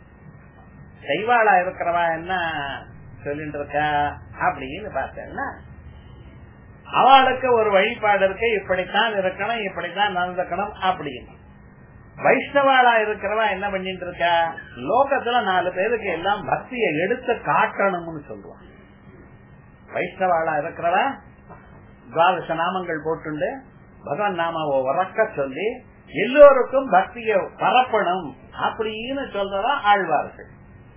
சைவாளா இருக்கிறவா என்ன சொல்லிட்டு இருக்கா அப்படின்னு பார்த்தேன்னா, அவளுக்கு ஒரு வழிபாடு இருக்கு, இப்படித்தான் இருக்கணும், இப்படித்தான் நடந்துக்கணும் அப்படின்னு. வைஷ்ணவாளா இருக்கிறவா என்ன பண்ணிட்டு இருக்கா, லோகத்துல நாலு பேருக்கு எல்லாம் பக்தியை எடுத்து காட்டணும்னு சொல்லுவான். வைஷ்ணவாளா இருக்கிறவா துவாதச நாமங்கள் போட்டுண்டு பகவான் நாமாவை உறக்க சொல்லி எல்லோருக்கும் பக்தியை பரப்பணும் அப்படின்னு சொல்றதா ஆழ்வார்கள்.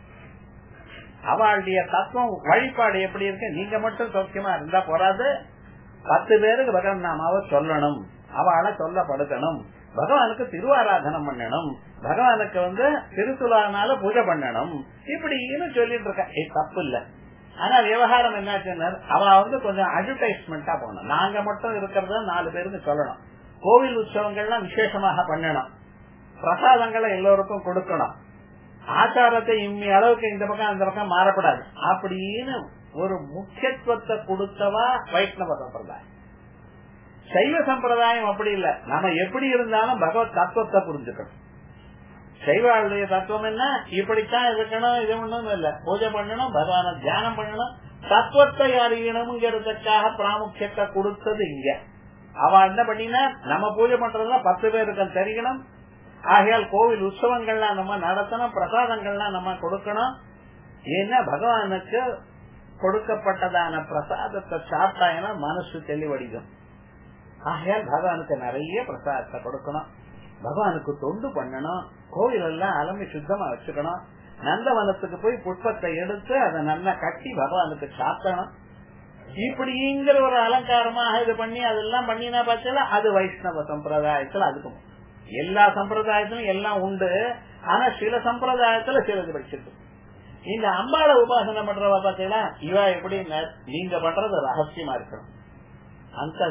அவளுடைய தத்துவம் வழிபாடு எப்படி இருக்கு, நீங்க மட்டும் சௌக்கியமா இருந்தா போறாது, பத்து பேருக்கு பகவான் நாமாவை சொல்லணும், அவளை சொல்லப்படுத்தணும், பகவானுக்கு திருவாராதனம் பண்ணணும், பகவானுக்கு வந்து திருத்துலானால பூஜை பண்ணணும், இப்படின்னு சொல்லிட்டு இருக்க. தப்பு இல்ல, ஆனா விவகாரம் என்னாச்சுன்னா அவ வந்து கொஞ்சம் அட்வர்டைஸ்மெண்டா போகணும். நாங்க மட்டும் இருக்கிறத நாலு பேருக்கு சொல்லணும். கோவில் உற்சவங்கள்லாம் விசேஷமாக பண்ணணும். பிரசாதங்களை எல்லோருக்கும் கொடுக்கணும். ஆச்சாரத்தை இம்மி அளவுக்கு இந்த பக்கம் அந்த பக்கம் மாறப்படாது அப்படின்னு ஒரு முக்கியத்துவத்தை கொடுத்தவா வைஷ்ணவ சம்பிரதாயம். சைவ சம்பிரதாயம் அப்படி இல்ல. நம்ம எப்படி இருந்தாலும் பகவத் தத்துவத்தை புரிஞ்சுக்கணும். சைவாளுடைய தத்துவம் என்ன, இப்படித்தான் இருக்கணும், இது ஒண்ணும் இல்ல. பூஜை பண்ணணும், பகவான தியானம் பண்ணணும், தத்துவத்தை அறியணும்ங்கிறதுக்காக பிராமுக்கியத்தை கொடுத்தது இங்க. அவ என்ன பண்ணினா நம்ம பூஜை பண்றதுல பத்து பேருக்கு தெரியணும். ஆகையால் கோவில் உற்சவங்கள்லாம் நம்ம நடத்தணும், பிரசாதங்கள்லாம் நம்ம கொடுக்கணும். ஏன்னா பகவானுக்கு கொடுக்கப்பட்டதான பிரசாதத்தை சாப்பிட்டாங்கன்னா மனசு தெளிவடிக்கும். ஆகையால் பகவானுக்கு நிறைய பிரசாதத்தை கொடுக்கணும், பகவானுக்கு தொண்டு பண்ணணும், கோவில் எல்லாம் அலம்பி சுத்தமா வச்சுக்கணும், நந்தவனத்துக்கு போய் புஷ்பத்தை எடுத்து அதை நல்லா கட்டி பகவானுக்கு சாத்தணும். இப்படிங்கிற ஒரு அலங்காரமாக இது பண்ணி அதெல்லாம் பண்ணினா பார்த்தா அது வைஷ்ணவ சம்பிரதாயத்துல. அதுக்கும் எல்லா சம்பிரதாயத்திலும் எல்லாம் உண்டு. ஆனா சில சம்பிரதாயத்துல சிலது படிச்சிருக்கு. இந்த அம்பாள உபாசனை பண்றவா பாத்தீங்கன்னா இவ எப்படி நீங்க பண்றது ரகசியமா இருக்கணும். அந்த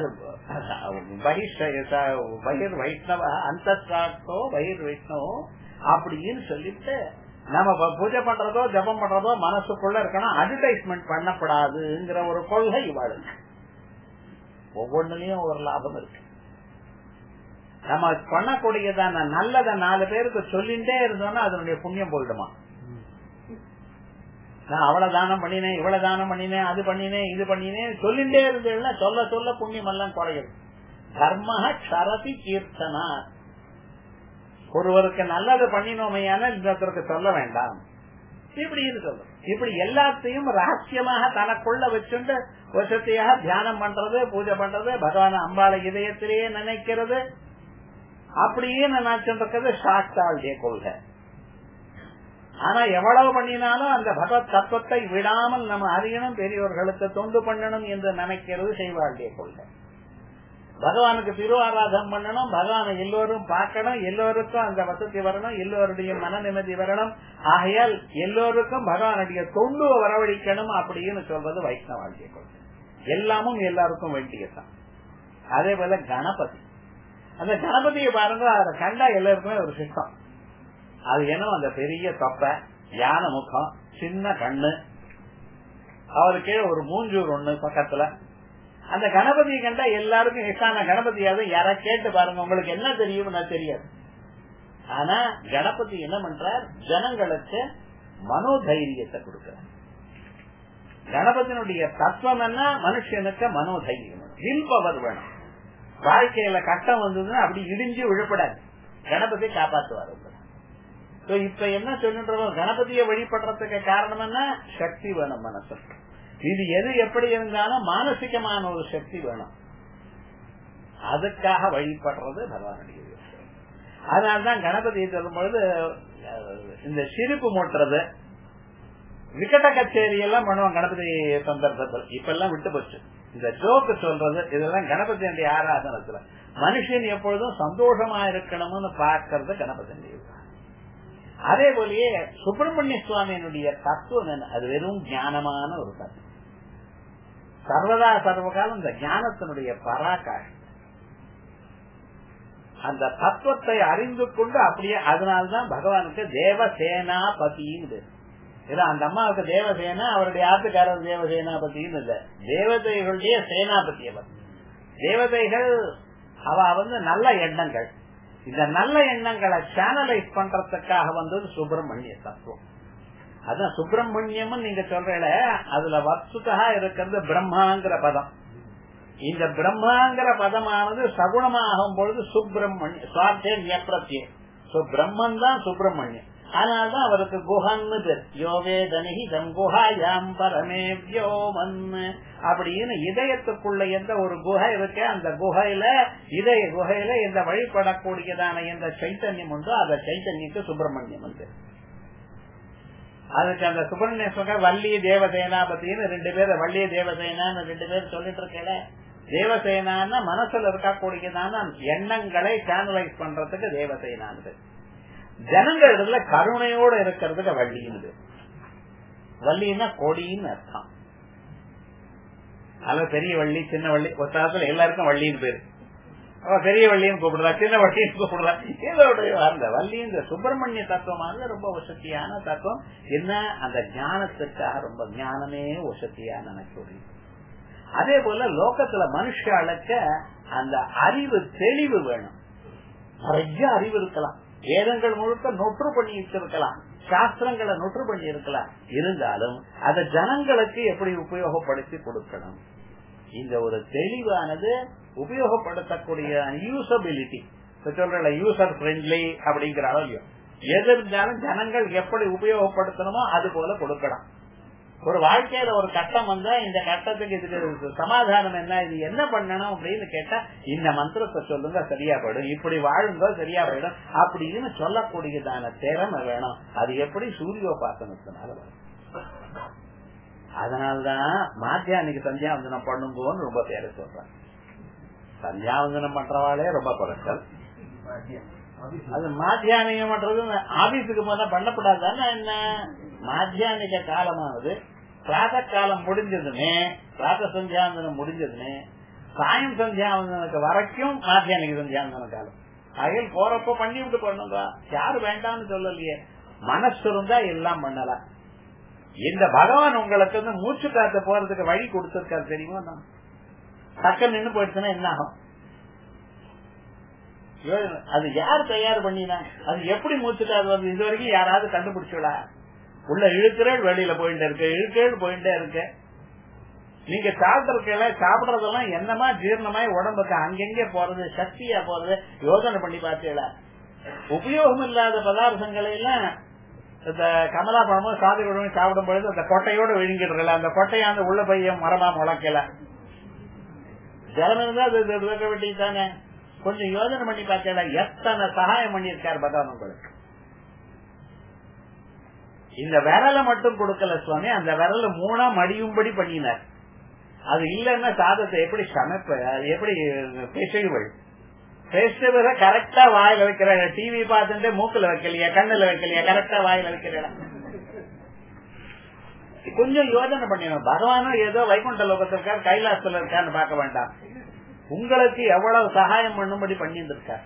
பகிர் வைஷ்ணவ அந்த பகிர் வைஷ்ணவோ அப்படின்னு சொல்லிட்டு நம்ம பூஜை பண்றதோ ஜபம் பண்றதோ மனசுக்குள்ள இருக்கணும். அட்வர்டைஸ்மெண்ட் பண்ணப்படாதுங்கிற ஒரு கொள்கை இவாளு. ஒவ்வொன்னுலயும் ஒரு லாபம் இருக்கு. நம்ம பண்ணக்கூடியதான நல்லத நாலு பேருக்கு சொல்லிட்டே இருந்தோம்னா அதனுடைய புண்ணியம் போயிடுமா. நான் அவ்வளவு தானம் பண்ணினேன், இவ்வளவு தானம் பண்ணினேன், அது பண்ணினேன், இது பண்ணினேன் சொல்லிட்டே இருந்தேன்னா சொல்ல சொல்ல புண்ணியம் எல்லாம் குறையுது. கர்ம சரதி கீர்த்தனா. ஒருவருக்கு நல்லது பண்ணினோமையான இன்னொருத்தருக்கு சொல்ல வேண்டாம் இப்படின்னு சொல்றோம். இப்படி எல்லாத்தையும் ரகசியமாக தனக்குள்ள வச்சுட்டு வருஷத்தையாக தியானம் பண்றது, பூஜை பண்றது, பகவான அம்பாளை இதயத்திலேயே நினைக்கிறது, அப்படியே நினைச்சுருக்கிறது சாஸ்தாவுடைய கொள்கை. ஆனா எவ்வளவு பண்ணினாலும் அந்த பகவத் தத்துவத்தை விடாமல் நம்ம அறியணும், பெரியவர்களுக்கு தொண்டு பண்ணணும் என்று நினைக்கிறது செய்வாளுடைய கொள்கை. பகவானுக்கு திருவாராதனம் பண்ணணும், பகவானை எல்லோரும் பார்க்கணும், எல்லோருக்கும் அந்த வசதி வரணும், எல்லோருடைய மன நிம்மதி வரணும். ஆகையால் எல்லோருக்கும் பகவானுடைய தொண்டு வரவழைக்கணும் அப்படின்னு சொல்றது வைஷ்ணவாளுடைய கொள்கை. எல்லாமும் எல்லாருக்கும் வேண்டியதான். அதே போல கணபதி, அந்த கணபதியை பாருங்க, அதை கண்டா எல்லாருக்குமே ஒரு சிஷ்டம். அது என்ன அந்த பெரிய தொப்பை, யானை முகம், சின்ன கண்ணு, அவருக்கு ஒரு மூஞ்சூர் ஒண்ணு பக்கத்துல. அந்த கணபதியை கண்டா எல்லாருக்கும் இஷ்டான கணபதியாவது யார கேட்டு பாருங்க, உங்களுக்கு என்ன தெரியும் தெரியாது. ஆனா கணபதி என்ன பண்றார், ஜனங்களுக்கு மனோதைரியத்தை கொடுக்கிறார். கணபதியினுடைய தத்துவம் என்ன, மனுஷனுக்கு மனோதைரியம், வில் பவர் வேணும். வாழ்க்கையில கட்டம் வந்ததுன்னா அப்படி இடிஞ்சு விழுப்படாது, கணபதி காப்பாற்றுவார். இப்ப என்ன சொல்லின்றோம், கணபதியை வழிபடுறதுக்கு காரணம் என்ன, சக்தி வேணும் மனசுக்கு. இது எது எப்படி இருந்தாலும் மானசிகமான ஒரு சக்தி வேணும், அதுக்காக வழிபடுறது பகவானுடைய விஷயம். அதனால்தான் கணபதியை சொல்லும் பொழுது இந்த சிரிப்பு மூட்டுறது, விக்கட்ட கச்சேரி எல்லாம் பண்ணுவோம் கணபதி சந்தர்ப்பத்தில். இப்ப எல்லாம் விட்டு போச்சு இந்த ஜோக்கு சொல்றது, இதெல்லாம் கணபதியுடைய ஆராதனத்துல. மனுஷன் எப்பொழுதும் சந்தோஷமா இருக்கணும்னு பார்க்கறது கணபதி. அதே போலயே சுப்பிரமணிய சுவாமியினுடைய தத்துவம் என்ன, அது வெறும் ஞானமான ஒரு தத்துவம். சர்வதா சர்வகாலம் இந்த ஞானத்தினுடைய பராகாஷ்டம், அந்த தத்துவத்தை அறிந்து கொண்டு அப்படியே. அதனால்தான் பகவானுக்கு தேவசேனாபதினு. அந்த அம்மாவுக்கு தேவசேனா, அவருடைய ஆத்துக்காரர் தேவசேனாபதினு இல்ல, தேவதைகளுடைய சேனாபதி அவர். தேவதைகள் அவ வந்து நல்ல எண்ணங்கள், இந்த நல்ல எண்ணங்களை சேனலைஸ் பண்றதுக்காக வந்தது சுப்பிரமணிய தத்துவம். அதான் சுப்பிரமணியம் நீங்க சொல்ற, அதுல வஸ்துதா இருக்கிறது பிரம்மாங்கிற பதம். இந்த பிரம்மாங்கிற பதமானது சகுணமாகும் பொழுது சுப்பிரமணிய சுவார்த்தே நியப்பிரத்தியே, பிரம்மன் தான் சுப்பிரமணியம். அதனால்தான் அவருக்கு குஹன்னு பேர். யோவே தனிகி குஹாயாம் பரமே வியோமன் அப்படின்னு இதயத்துக்குள்ள எந்த ஒரு குகை இருக்கு, அந்த குகையில இதய குகையில இந்த வழிபடக்கூடியதான எந்த சைத்தன்யம் உண்டோ அந்த சைத்தன்யத்துக்கு சுப்பிரமணியம் வந்து. அதுக்கு அந்த சுப்பிரமணிய வள்ளி தேவசேனாபத்தின்னு ரெண்டு பேர், வள்ளி தேவசேனான்னு ரெண்டு பேர் சொல்லிட்டு இருக்கல. தேவசேனான்னா மனசுல இருக்கக்கூடியதான எண்ணங்களை சேனலைஸ் பண்றதுக்கு தேவசேனான்னு. ஜனங்கள் கருணையோடு இருக்கிறதுக்கு வள்ளின்னு. வள்ளின்னா கொடின்னு அர்த்தம். அதுல பெரிய வள்ளி சின்ன வள்ளி ஒத்தாத்துல எல்லாருக்கும் வள்ளின்னு பேரு. பெரிய வள்ளியும் கூப்பிடுறா, சின்ன வள்ளியும் கூப்பிடுறா. இதோடைய அந்த வள்ளி இந்த சுப்பிரமணிய தத்துவமாக ரொம்ப வசதியான தத்துவம். என்ன அந்த ஞானத்துக்காக ரொம்ப ஞானமே வசதியான எனக்கு. அதே போல லோகத்துல மனுஷாளுக்கு அந்த அறிவு தெளிவு வேணும். நிறைய அறிவு இருக்கலாம், வேதங்கள் முழுக்க நொற்று பண்ணி வச்சிருக்கலாம், சாஸ்திரங்களை நொற்று பண்ணி இருக்கலாம். இருந்தாலும் அதை ஜனங்களுக்கு எப்படி உபயோகப்படுத்தி கொடுக்கணும், இந்த ஒரு தெளிவானது உபயோகப்படுத்தக்கூடிய யூசபிலிட்டி சொல்ற யூசர் ஃப்ரெண்ட்லி அப்படிங்கிற அளவு எது இருந்தாலும் ஜனங்கள் எப்படி உபயோகப்படுத்தணுமோ அது போல கொடுக்கலாம். ஒரு வாழ்க்கையில ஒரு கட்டம் வந்தா இந்த கட்டத்துக்கு இதுக்கு சமாதானம் என்ன, இது என்ன பண்ணணும் அப்படின்னு கேட்டா இந்த மந்திரத்தை சொல்லுங்க சரியா போயிடும், இப்படி வாழுங்க சரியா போயிடும் அப்படின்னு சொல்லக்கூடியதான திறமை வேணும். அது எப்படி சூரியோபாசனத்தினால வரும். அதனால்தான் மாத்தியானிக்கு சந்தியாவந்தனம் பண்ணுங்கன்னு ரொம்ப பேர சொல்றேன். சந்தியாவந்தனம் பண்றவாளே ரொம்ப குறைச்சல். அது மாத்தியானிகம் பண்றது ஆபீஸுக்கு போனா பண்ணப்படாதானே என்ன. மாத்தியானிக காலமானது பிராத காலம் முடிஞ்சதுமே, பிராத சந்தியாவந்தனம் முடிஞ்சதுமே சாயம் சந்தியாவந்தனுக்கு வரைக்கும் மாத்தியானிக சந்தியாவந்தன காலம். அயல் போறப்ப பண்ணி விட்டு பண்ணுங்க, யாரு வேண்டாம்னு சொல்லலையே. மனசு இருந்தா எல்லாம் பண்ணலாம். இந்த பகவான் உங்களுக்கு வந்து மூச்சு காத்து போறதுக்கு வழி கொடுத்திருக்காரு தெரியுமா. டக்க நின்று போயிடுச்சுன்னா என்ன ஆகும், அது யார் தயார் பண்ணினா, அது எப்படி மூச்சு காத்து வருது இது வரைக்கும் யாராவது கண்டுபிடிச்சா. உள்ள இழுக்கிறேன் வெளியில போயிட்டே இருக்கு, இழுக்கேள் போயிட்டே இருக்கு. நீங்க சாப்பிட்டு சாப்பிடறதெல்லாம் என்னமா ஜீரணமாய் உடம்புக்கு அங்கெங்கே போறது, சக்தியா போறது யோசனை பண்ணி பார்த்தீங்களா. உபயோகம் இல்லாத பதார்த்தங்களை எல்லாம் இந்த கமலா பழமும் சாதி பழமும் சாப்பிடும் பொழுது அந்த கொட்டையோட விழுங்கிடுறல, அந்த கொட்டையை அந்த உள்ள பைய மரமா முளைக்கல. ஜலம் இருந்தா அது விளக்க வேண்டியதானே. கொஞ்சம் யோசனை பண்ணி பார்த்தீங்களா எத்தனை சகாயம் பண்ணியிருக்காரு பகவான் உங்களுக்கு. இந்த விரலை மட்டும் கொடுக்கல சுவாமி, அந்த விரல மூணா மடியும்படி பண்ணினார். அது இல்லன்னா சாதத்தை எப்படி சமைப்ப, எப்படி பிசைவள் பேசுறத கரெக்டா வாயில வைக்கிற. டிவி பார்த்துட்டு மூக்குல வைக்கலையா, கண்ணுல வைக்கலையா, கரெக்டா வாயில வைக்கிற. கொஞ்சம் யோசனை பண்ணிடணும். பகவானும் ஏதோ வைகுண்ட லோகத்தில் இருக்கார், கைலாசத்துல இருக்கான்னு பார்க்க வேண்டாம். உங்களுக்கு எவ்வளவு சகாயம் பண்ணும்படி பண்ணிட்டு இருக்கார்.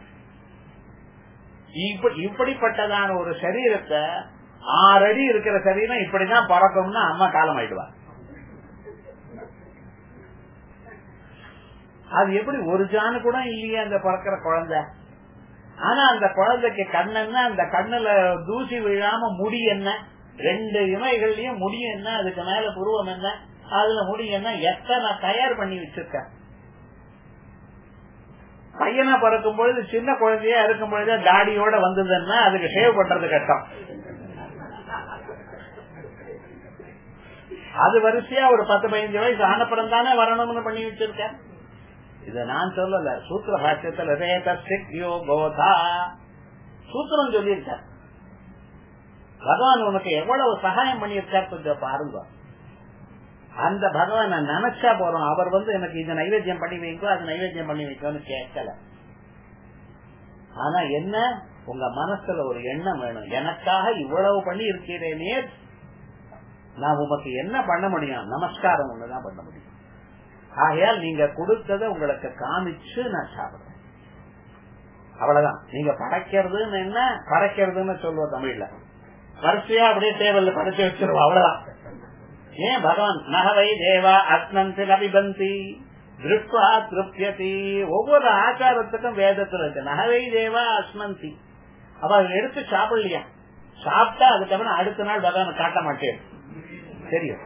இப்படிப்பட்டதான ஒரு சரீரத்தை ஆறு அடி இருக்கிற சரீரம் இப்படிதான் பறக்கும்னா அம்மா காலம் ஆயிடுவா. அது எப்படி ஒரு ஜானு கூட இல்லையா அந்த பிறக்கிற குழந்தை. ஆனா அந்த குழந்தைக்கு கண்ணென்ன, அந்த கண்ணுல தூசி விழாம முடி என்ன, ரெண்டு இமைகள்லயும் முடி என்ன, அதுக்கு மேல புருவம் என்ன, அதுல முடி என்ன, எத்தனை தயார் பண்ணி வச்சிருக்க. பையனா பிறக்கும் பொழுது சின்ன குழந்தையா இருக்கும் பொழுது தாடியோட வந்ததுன்னா அதுக்கு ஷேவ் பண்றது கஷ்டம். அது வரிசையா ஒரு பத்து பதினஞ்சு வயசு ஆனப்புறம் தானே வரணும்னு பண்ணி வச்சிருக்க. இத நான் சொல்லல, சூத்திர பாஷ்யத்துல சூத்திரம் சொல்லியிருக்க. பகவான் உனக்கு எவ்வளவு சகாயம் பண்ணியிருக்கார் கொஞ்சம் பாருங்க. அந்த பகவான நினைச்சா போறோம். அவர் வந்து எனக்கு இந்த நைவேத்தியம் பண்ணி வைக்கோ, அது நைவேத்தியம் பண்ணி வைக்கோன்னு கேட்கல. ஆனா என்ன, உங்க மனசுல ஒரு எண்ணம் வேணும், எனக்காக இவ்வளவு பண்ணி இருக்கிறேனே, நான் உமக்கு என்ன பண்ண முடியும், நமஸ்காரம் ஒண்ணுதான் பண்ண முடியும். ஆகையால் நீங்க கொடுத்ததை உங்களுக்கு காமிச்சு நான் சாப்பிடுறேன், அவ்வளவுதான். நீங்க படைக்கிறதுன்னு என்ன, படைக்கிறதுன்னு சொல்லுவோம் தமிழ்ல, வரிசையா அப்படியே டேபிள்ல படைச்சு வச்சிருவோம், அவ்வளவுதான். ஏன் பகவான் நகவை தேவா அஸ்னந்தி அபிபந்தி திருப்வா திருப்தியதி, ஒவ்வொரு ஆச்சாரத்துக்கும் வேதத்துல இருக்கு நகவை தேவா அஸ்னந்தி. அப்ப அவங்க எடுத்து சாப்பிடலையா, சாப்பிட்டா அதுக்கப்புறம் அடுத்த நாள் பகவான் காட்ட மாட்டேன் தெரியும்.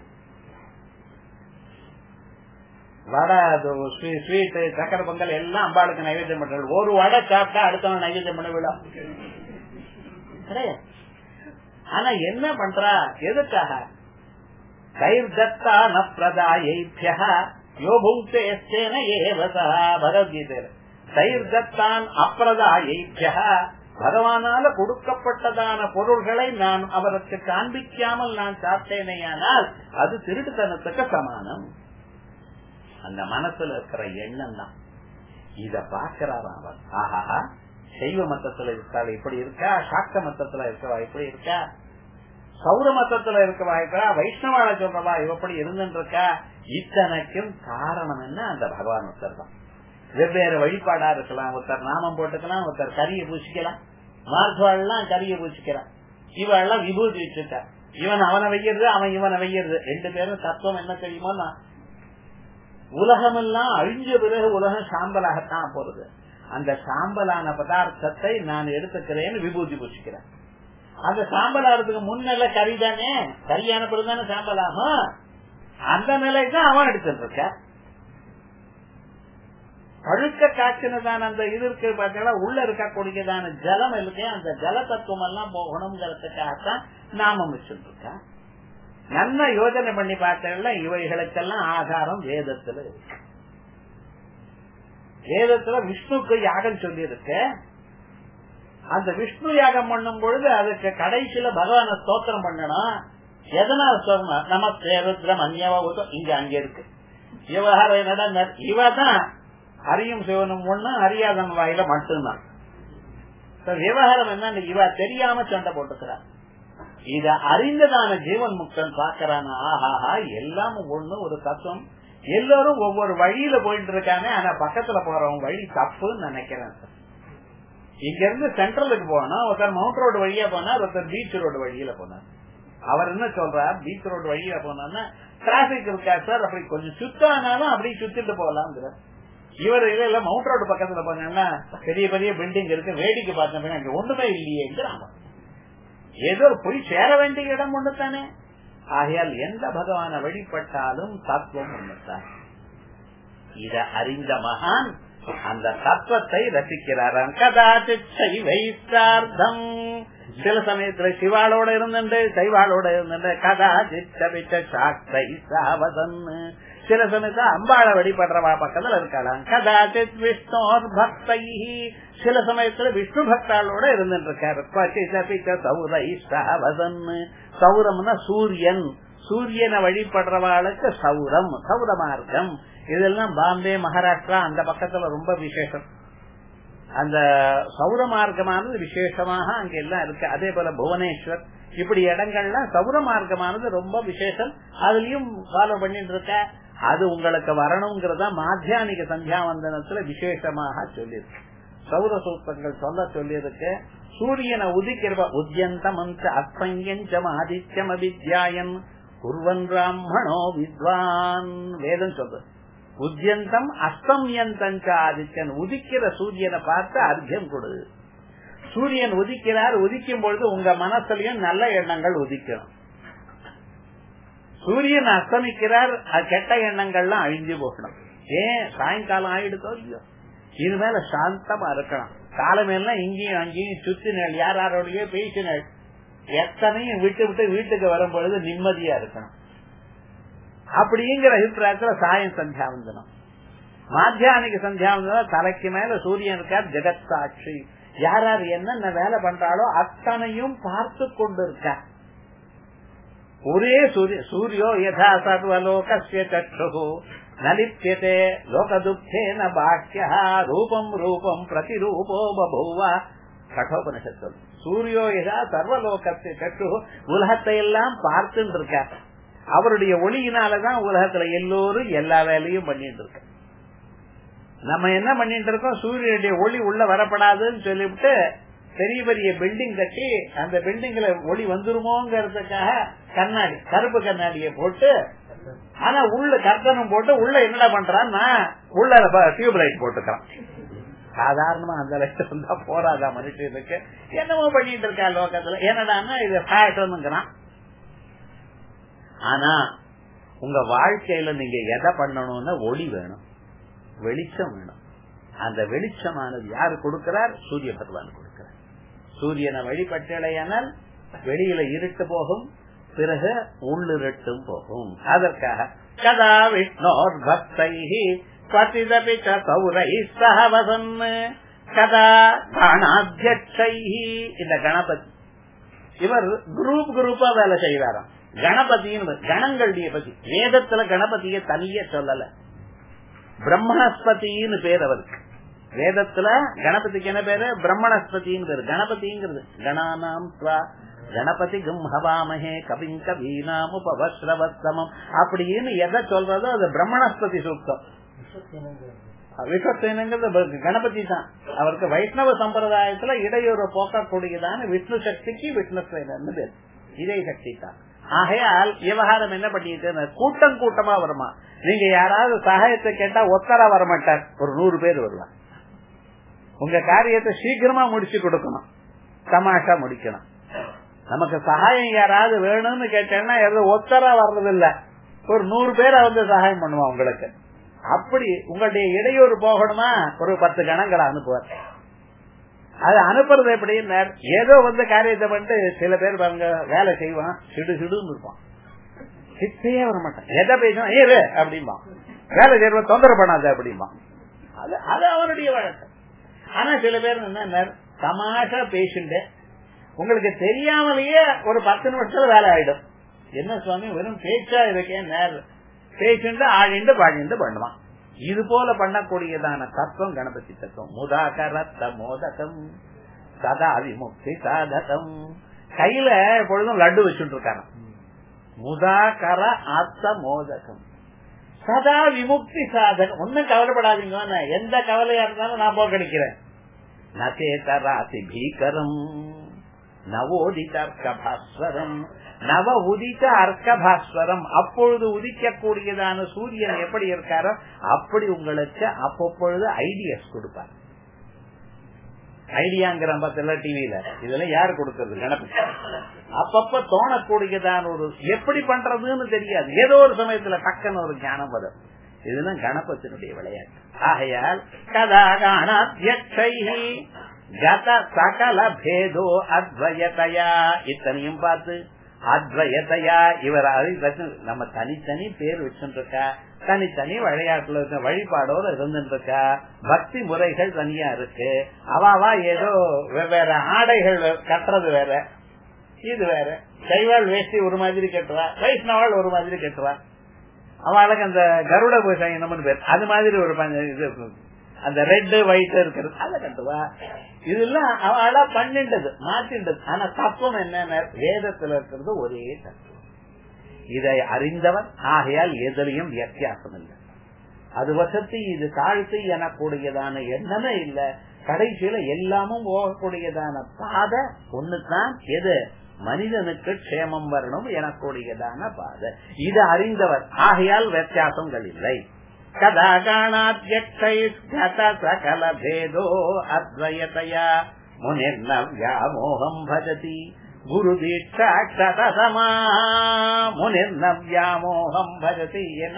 வடை, ஸ்வீட், சக்கரை பொங்கல் எல்லாம் அம்பாளுக்கு நைவேத்தியம் பண்றது. ஒரு வடை சாப்பிட்டா அடுத்த நாள் நைவேத்தியம் பண்ண விட கிடையாது. ஆனா என்ன பண்றா, எதுக்காக, கைர்தத்தா நப்ரதாயைப்யஹ யோபுக்தே எஸ்தேன ஏவசஹ. பகவத்கீதையில கைர்தத்தான் அப்ரதாயைப்யஹ, பகவானால கொடுக்கப்பட்டதான பொருள்களை நான் அவருக்கு காண்பிக்காமல் நான் சாப்பிட்டேனேயானால் அது திருட்டுத்தனத்துக்கு சமானம். அந்த மனசுல இருக்கிற எண்ணம் தான். இத பாக்கிறார் அவர். ஆஹா, சைவ மத்தத்துல இருக்காள் இப்படி இருக்கா, சாக்த மத்தத்துல இருக்கா இப்படி இருக்கா. சௌர மதத்துல இருக்கவா இருக்கா, வைஷ்ணவால சொல்றவா எப்படி இருந்துட்டு இருக்கா, இத்தனைக்கும் காரணம் என்ன? அந்த பகவான் ஒருத்தர் தான். வெவ்வேறு வழிபாடா இருக்கலாம். ஒருத்தர் நாமம் போட்டுக்கலாம், ஒருத்தர் கரிய பூசிக்கலாம், மார்பாள்லாம் கரிய பூசிக்கிறான், இவெல்லாம் விபூதி வச்சுட்டா, இவன் அவனை வைக்கிறது, அவன் இவனை வைக்கிறது. ரெண்டு பேரும் தத்துவம் என்ன தெரியுமோ, உலகமெல்லாம் அழிஞ்ச பிறகு உலகம் சாம்பலாகத்தான் போறது. அந்த சாம்பலான பதார்த்தத்தை நான் எடுத்துக்கிறேன்னு விபூதி பூசிக்கிறேன். அந்த சாம்பலாகிறதுக்கு முன்னெல்ல கரிதானே, கரியான பிறகுதானே சாம்பலாகும். அந்த நிலைதான் அவன் எடுத்துட்டு இருக்க. பழுக்க காய்ச்சினதான அந்த இது இருக்கு பார்த்தீங்கன்னா, உள்ள இருக்கக்கூடியதான ஜலம் இருக்கு, அந்த ஜல தத்துவம் எல்லாம் போகணுங்கிறதுக்காகத்தான் நாம வச்சுட்டு இருக்க. நல்ல யோஜனை பண்ணி பார்த்தா இவைகளுக்கெல்லாம் ஆதாரம் வேதத்துல இருக்கு. வேதத்துல விஷ்ணுக்கு யாகம் சொல்லி இருக்கு. அந்த விஷ்ணு யாகம் பண்ணும் பொழுது அதுக்கு கடைசியில பகவான ஸ்தோத்திரம் பண்ணணும். எதனால சொல்லணும்? நமஸ்தே ருத்ரம் அந்நியவா இங்க அங்க இருக்கு. விவகாரம் நடந்த இவதான் அறியும் சிவனும் ஒண்ணு, அறியாதன் வாயில மட்டும்தான். விவகாரம் என்ன? இவ தெரியாம சண்டை போட்டுக்கிறான். இத அறிந்ததான ஜீவன் முக்தன் பாக்கிறான், ஆஹாஹா எல்லாம் ஒண்ணு ஒரு தத்துவம், எல்லாரும் ஒவ்வொரு வழியில போயிட்டு இருக்காங்க, ஆனா பக்கத்துல போறவங்க வழி தப்புன்னு நினைக்கிறேன். இங்க இருந்து சென்ட்ரலுக்கு போனா ஒருத்தர் மவுண்ட் ரோடு வழியா போனார், ஒருத்தர் பீச் ரோடு வழியில போனார். அவர் என்ன சொல்றார்? பீச் ரோடு வழியா போனா டிராபிக் இருக்கா சார், அப்படி கொஞ்சம் சுத்தானாலும் அப்படி சுத்திட்டு போகலாம்ங்கிற. இவர் இல்ல மவுண்ட் ரோடு பக்கத்துல போனா பெரிய பெரிய பில்டிங் இருக்கு, வேடிக்கை பார்த்தா அங்க ஒண்ணுமே இல்லையேங்கிறாங்க. ஏதோ போய் சேர வேண்டிய இடம் ஒண்ணுதானே. ஆகையால் எந்த பகவான வழிபட்டாலும் தத்துவம் ஒண்ணுதான். இத அறிந்த மகான் அந்த தத்துவத்தை ரசிக்கிறாராம். கதாச்சித் சைவைஸ்தார்த்தம், சில சமயத்துல சிவாளோட இருந்துட்டு சைவாளோட இருந்துட்டு, கதாச்சித் சாக்தை சாவதன், சில சமயத்துல அம்பாளை வழிபடுறவா பக்கத்துல இருக்கலாம். கதாச்சித் விஷ்ணோர் பக்தை, சில சமயத்துல விஷ்ணு பக்தாளோட இருந்துட்டு இருக்காரு. சௌரை சாவதன், சௌரம்னா சூரியன், சூரியனை வழிபடுறவாளுக்கு சௌரம், சௌர மார்க்கம். இதெல்லாம் பாம்பே மகாராஷ்டிரா அந்த பக்கத்துல ரொம்ப விசேஷம். அந்த சௌர மார்க்கமானது விசேஷமாக அங்க எல்லாம் இருக்கு. அதே போல புவனேஸ்வர் இப்படி இடங்கள்லாம் சௌர மார்க்கமானது ரொம்ப விசேஷம். அதுலயும் ஃபாலோ பண்ணிட்டு இருக்க. அது உங்களுக்கு வரணுங்கிறதா மாத்தியானிக சந்தியாவந்தனத்துல விசேஷமாக சொல்லியிருக்கு. சௌர சூத்திரங்கள் சொல்ல சொல்லியிருக்கு. சூரியனை உதிக்கிறவ உத்யந்தமந்த அஸ்பஞ்சம் ஆதித்யம் அவித்யாயன் குர்வன் பிராமணோ வித்வான், வேதம் சொல்றது. உத்யந்தம் அஸ்தம்யந்தம் ஆதித்யன், உதிக்கிற சூரியனை பார்த்து அர்த்தம் கொடு. சூரியன் உதிக்கிறார், உதிக்கும் பொழுது உங்க மனசுலயும் நல்ல எண்ணங்கள் உதிக்கணும். சூரியன் அஸ்தமிக்கிறார், கெட்ட எண்ணங்கள்லாம் அழிஞ்சு போகணும். ஏன் சாயங்காலம் ஆயிடுதோ இல்லையோ, இது மேல சாந்தமா இருக்கணும். காலமெல்லாம் இங்கேயும் அங்கேயும் சுத்தினேள், யார் யாரோடய பேசினேள், எத்தனையும் விட்டு விட்டு வீட்டுக்கு வரும் பொழுது நிம்மதியா இருக்கணும். அப்படிங்கிற அபிப்பிராயத்துல சாயம் சந்தியாவந்தனம், மாத்தியானிக சந்தியாவந்தனம். தலைக்கு மேல சூரியன் இருக்கார், ஜெகத் சாட்சி. யார் யார் என்னென்ன வேலை பண்றாளோ அத்தனையும் பார்த்து கொண்டு இருக்க. ஒரே சூரிய சூரியோ யதா சர்வலோகஸ்ய சக்ஷுஹு நலிப்யதே லோகதுக்கேன பாக்யஹ ரூபம் ரூபம் பிரதிரூபோ பபூவ. கட்டோபனிஷத்து. சூரியோ யதா சர்வலோகஸ்ய சக்ஷுஹு, உலகத்தை எல்லாம் பார்த்துட்டு இருக்கார். அவருடைய ஒளியினாலதான் உலகத்துல எல்லோரும் எல்லா வேலையும் பண்ணிட்டு இருக்க. நம்ம என்ன பண்ணிட்டு இருக்கோம்? சூரியனுடைய ஒளி உள்ள வரப்படாதுன்னு சொல்லிவிட்டு பெரிய பெரிய பில்டிங் கட்டி அந்த பில்டிங்ல ஒளி வந்துருமோங்கிறதுக்காக கண்ணாடி, கருப்பு கண்ணாடியை போட்டு, ஆனா உள்ள கர்த்தனம் போட்டு உள்ள என்னடா பண்றான்னா உள்ள டியூப் லைட் போட்டுக்கிறான். சாதாரணமா அந்த லைட் வந்தா போறாதா மனுஷனுக்கு? என்னமோ பண்ணிட்டு இருக்கா லோகத்துல. என்னடான்னா இது ஃபேஷனுங்கிறான். ஆனா உங்க வாழ்க்கையில நீங்க எதை பண்ணணும்னா ஒளி வேணும், வெளிச்சம் வேணும். அந்த வெளிச்சமானது யாரு கொடுக்கிறார்? சூரிய பகவான் கொடுக்கிறார். சூரியனை வழிபட்டடையானால் வெளியில இருட்டு போகும், பிறகு உள்ளிரட்டும் போகும். அதற்காக கதா விஷ்ணோர் பக்தை பதிதபி சௌரை சஹவசன் கதா கணாத்யட்சை. இந்த கணபதி இவர் குரூப் குரூப்பா வேலை செய்வாராம். கணபதியின் கணங்களுடைய பத்தி வேதத்துல கணபதியை தனியே சொல்லல, பிரம்மணஸ்பதினு பேர் அவருக்கு. வேதத்துல கணபதிக்கு என்ன பேரு? பிரம்மணஸ்பதினு பேரு. கணபதிங்கிறது கணானாம் கணபதி கும் ஹவாமஹே கவிங் கவீனாம் உபவஸ்ரவஸ்தமம் அப்படின்னு எதை சொல்றதோ அது பிரம்மணஸ்பதி சூக்தம். விஸ்வசேனங்கிறது கணபதி தான். அவருக்கு வைஷ்ணவ சம்பிரதாயத்துல இடையூறு போக்கக்கூடியதான விஷ்ணு சக்திக்கு விஷ்ணுசேனன்னு பேர். இதே சக்தி தான். ஆகையால் விவகாரம் என்ன பண்ணிட்டு கூட்டம் கூட்டமா வருமா? நீங்க யாராவது சகாயத்தை கேட்டா ஒத்தரா வரமாட்டார், ஒரு நூறு பேர் வருவார். உங்க காரியத்தை சீக்கிரமா முடிச்சு கொடுக்கணும், தமாஷா முடிக்கணும். நமக்கு சகாயம் யாராவது வேணும்னு கேட்டேன்னா எதுவும் ஒத்தரா வர்றதில்ல, ஒரு நூறு பேர் வந்து சகாயம் பண்ணுவான் உங்களுக்கு. அப்படி உங்களுடைய இடையூறு போகணுமா, ஒரு பத்து கணங்களை அனுப்புவார். அது அனுப்புறது எப்படின்னு ஏதோ வந்து காரியத்தை பண்ணிட்டு சில பேர் பாருங்க வேலை செய்வான், சிடு சிடுன்னு இருப்பான், சித்தையே வர மாட்டான். எதை பேசுவான் ஏறு அப்படிம்பா, வேலை செய்வ தொந்தரவு பண்ணாத அப்படிம்பா. அது அது அவனுடைய வழக்கம். ஆனா சில பேர் என்ன தமாஷா பேசிட்டு உங்களுக்கு தெரியாமலேயே ஒரு பத்து நிமிஷத்துல வேலை ஆயிடும். என்ன சுவாமி வெறும் பேச்சா இருக்கேன், பேசிட்டு ஆழிண்டு பாழிண்டு பண்ணுவான். இது போல பண்ணக்கூடியதான தத்துவம் கணபதி தத்துவம். முதாகரத்த மோதகம் சதா விமுக்தி சாதகம். கையில எப்பொழுதும் லட்டு வச்சுட்டு இருக்காங்க. முதாகர ஆத்த மோதகம் சதா விமுக்தி சாதகம். ஒன்னும் கவலைப்படாதீங்க, எந்த கவலையா இருந்தாலும் நான் போக்கடிக்கிறேன். நசேதராசி பீகரம் நவோதித அர்க்கபாஸ்வரம் நவ உதித்த அர்க்கபாஸ்வரம். அப்பொழுது உதிக்கக்கூடியதான சூரியன் எப்படி இருக்காரோ அப்படி உங்களுக்கு அப்பொழுது ஐடியாஸ் கொடுப்பார். ஐடியாங்கிற பத்தில டிவியில இதெல்லாம் யாரு கொடுக்கறது? கணபதி. அப்பப்ப தோணக்கூடியதான ஒரு எப்படி பண்றதுன்னு தெரியாது, ஏதோ ஒரு சமயத்துல டக்குன்னு ஒரு ஞானம் வரும். இதுதான் கணபதியினுடைய விளையாட்டு. ஆகையால் கதாகாணாத்யக்ஷை கத சகல பேதோ அத்வயதயா. இத்தனையும் பார்த்து அத்வயதயா இவர் நம்ம தனித்தனி பேர் வச்சுருக்கா, தனித்தனி விளையாட்டுல இருக்க வழிபாடோட இருந்துருக்கா, பக்தி முறைகள் தனியா இருக்கு. அவாவா ஏதோ வெவ்வேறு ஆடைகள் கட்டுறது வேற, இது வேற. சைவாள் வேஷ்டி ஒரு மாதிரி கட்டுவா, வைஷ்ணவாள் ஒரு மாதிரி கட்டுவா. அவளுக்கு அந்த கருட பூசைன்னு பேர், அது மாதிரி ஒரு இது அந்த ரெட் ஒயிட் இருக்கிறது அதை கட்டுவா. இதெல்லாம் அவளா பண்ணிண்டது மாற்றின்றது. ஆனா தத்துவம் என்ன? வேதத்துல இருக்கிறது ஒரே தத்துவம். இதை அறிந்தவன் ஆகையால் எதிலையும் வித்தியாசம் இல்லை. அது வசதி இது தாழ்த்தி எனக்கூடியதான எண்ணமே இல்ல. கடைசியில எல்லாமும் போகக்கூடியதான பாதை ஒண்ணுதான். எது? மனிதனுக்கு க்ஷேமம் வரணும் எனக்கூடியதான பாதை. இது அறிந்தவர் ஆகையால் வித்தியாசங்கள் இல்லை. கதாகாணாத்யக்ஷை கத சகல பேதோ அத்வயதயா முனிர்ன வியாமோகம் பஜதி குரு தீட்சா க்ஷதசமா. முனிர்ன வியாமோகம் பஜதி. என்ன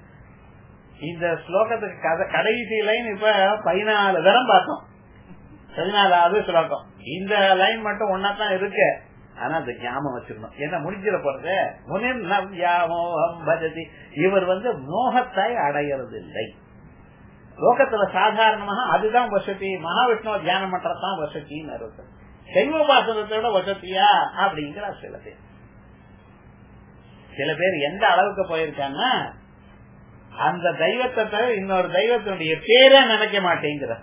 இந்த ஸ்லோகத்துக்கு கடைசி லைன் இப்ப பதினாலு தரம் பார்த்தோம். பதினாலாவது ஸ்லோகம். இந்த லைன் மட்டும் ஒன்னாதான் இருக்கு. ஆனா அது ஞாபகம் வச்சிருக்கணும். என்ன முடிஞ்சிட போறது? முனிர்னவ்யாமோகம் பஜதி. இவர் வந்து மோகத்தை அடையிறது இல்லை. லோகத்துல சாதாரணமாக அதுதான் வசதி. மகாவிஷ்ணுவ தியானம் பண்றதுதான் வசதின்னு இருக்கு. சைவபாசனத்தோட வசதியா அப்படிங்கிற சில பேர் சில பேர் எந்த அளவுக்கு போயிருக்காங்கன்னா அந்த தெய்வத்தை இன்னொரு தெய்வத்தினுடைய பேரை நினைக்க மாட்டேங்கிற,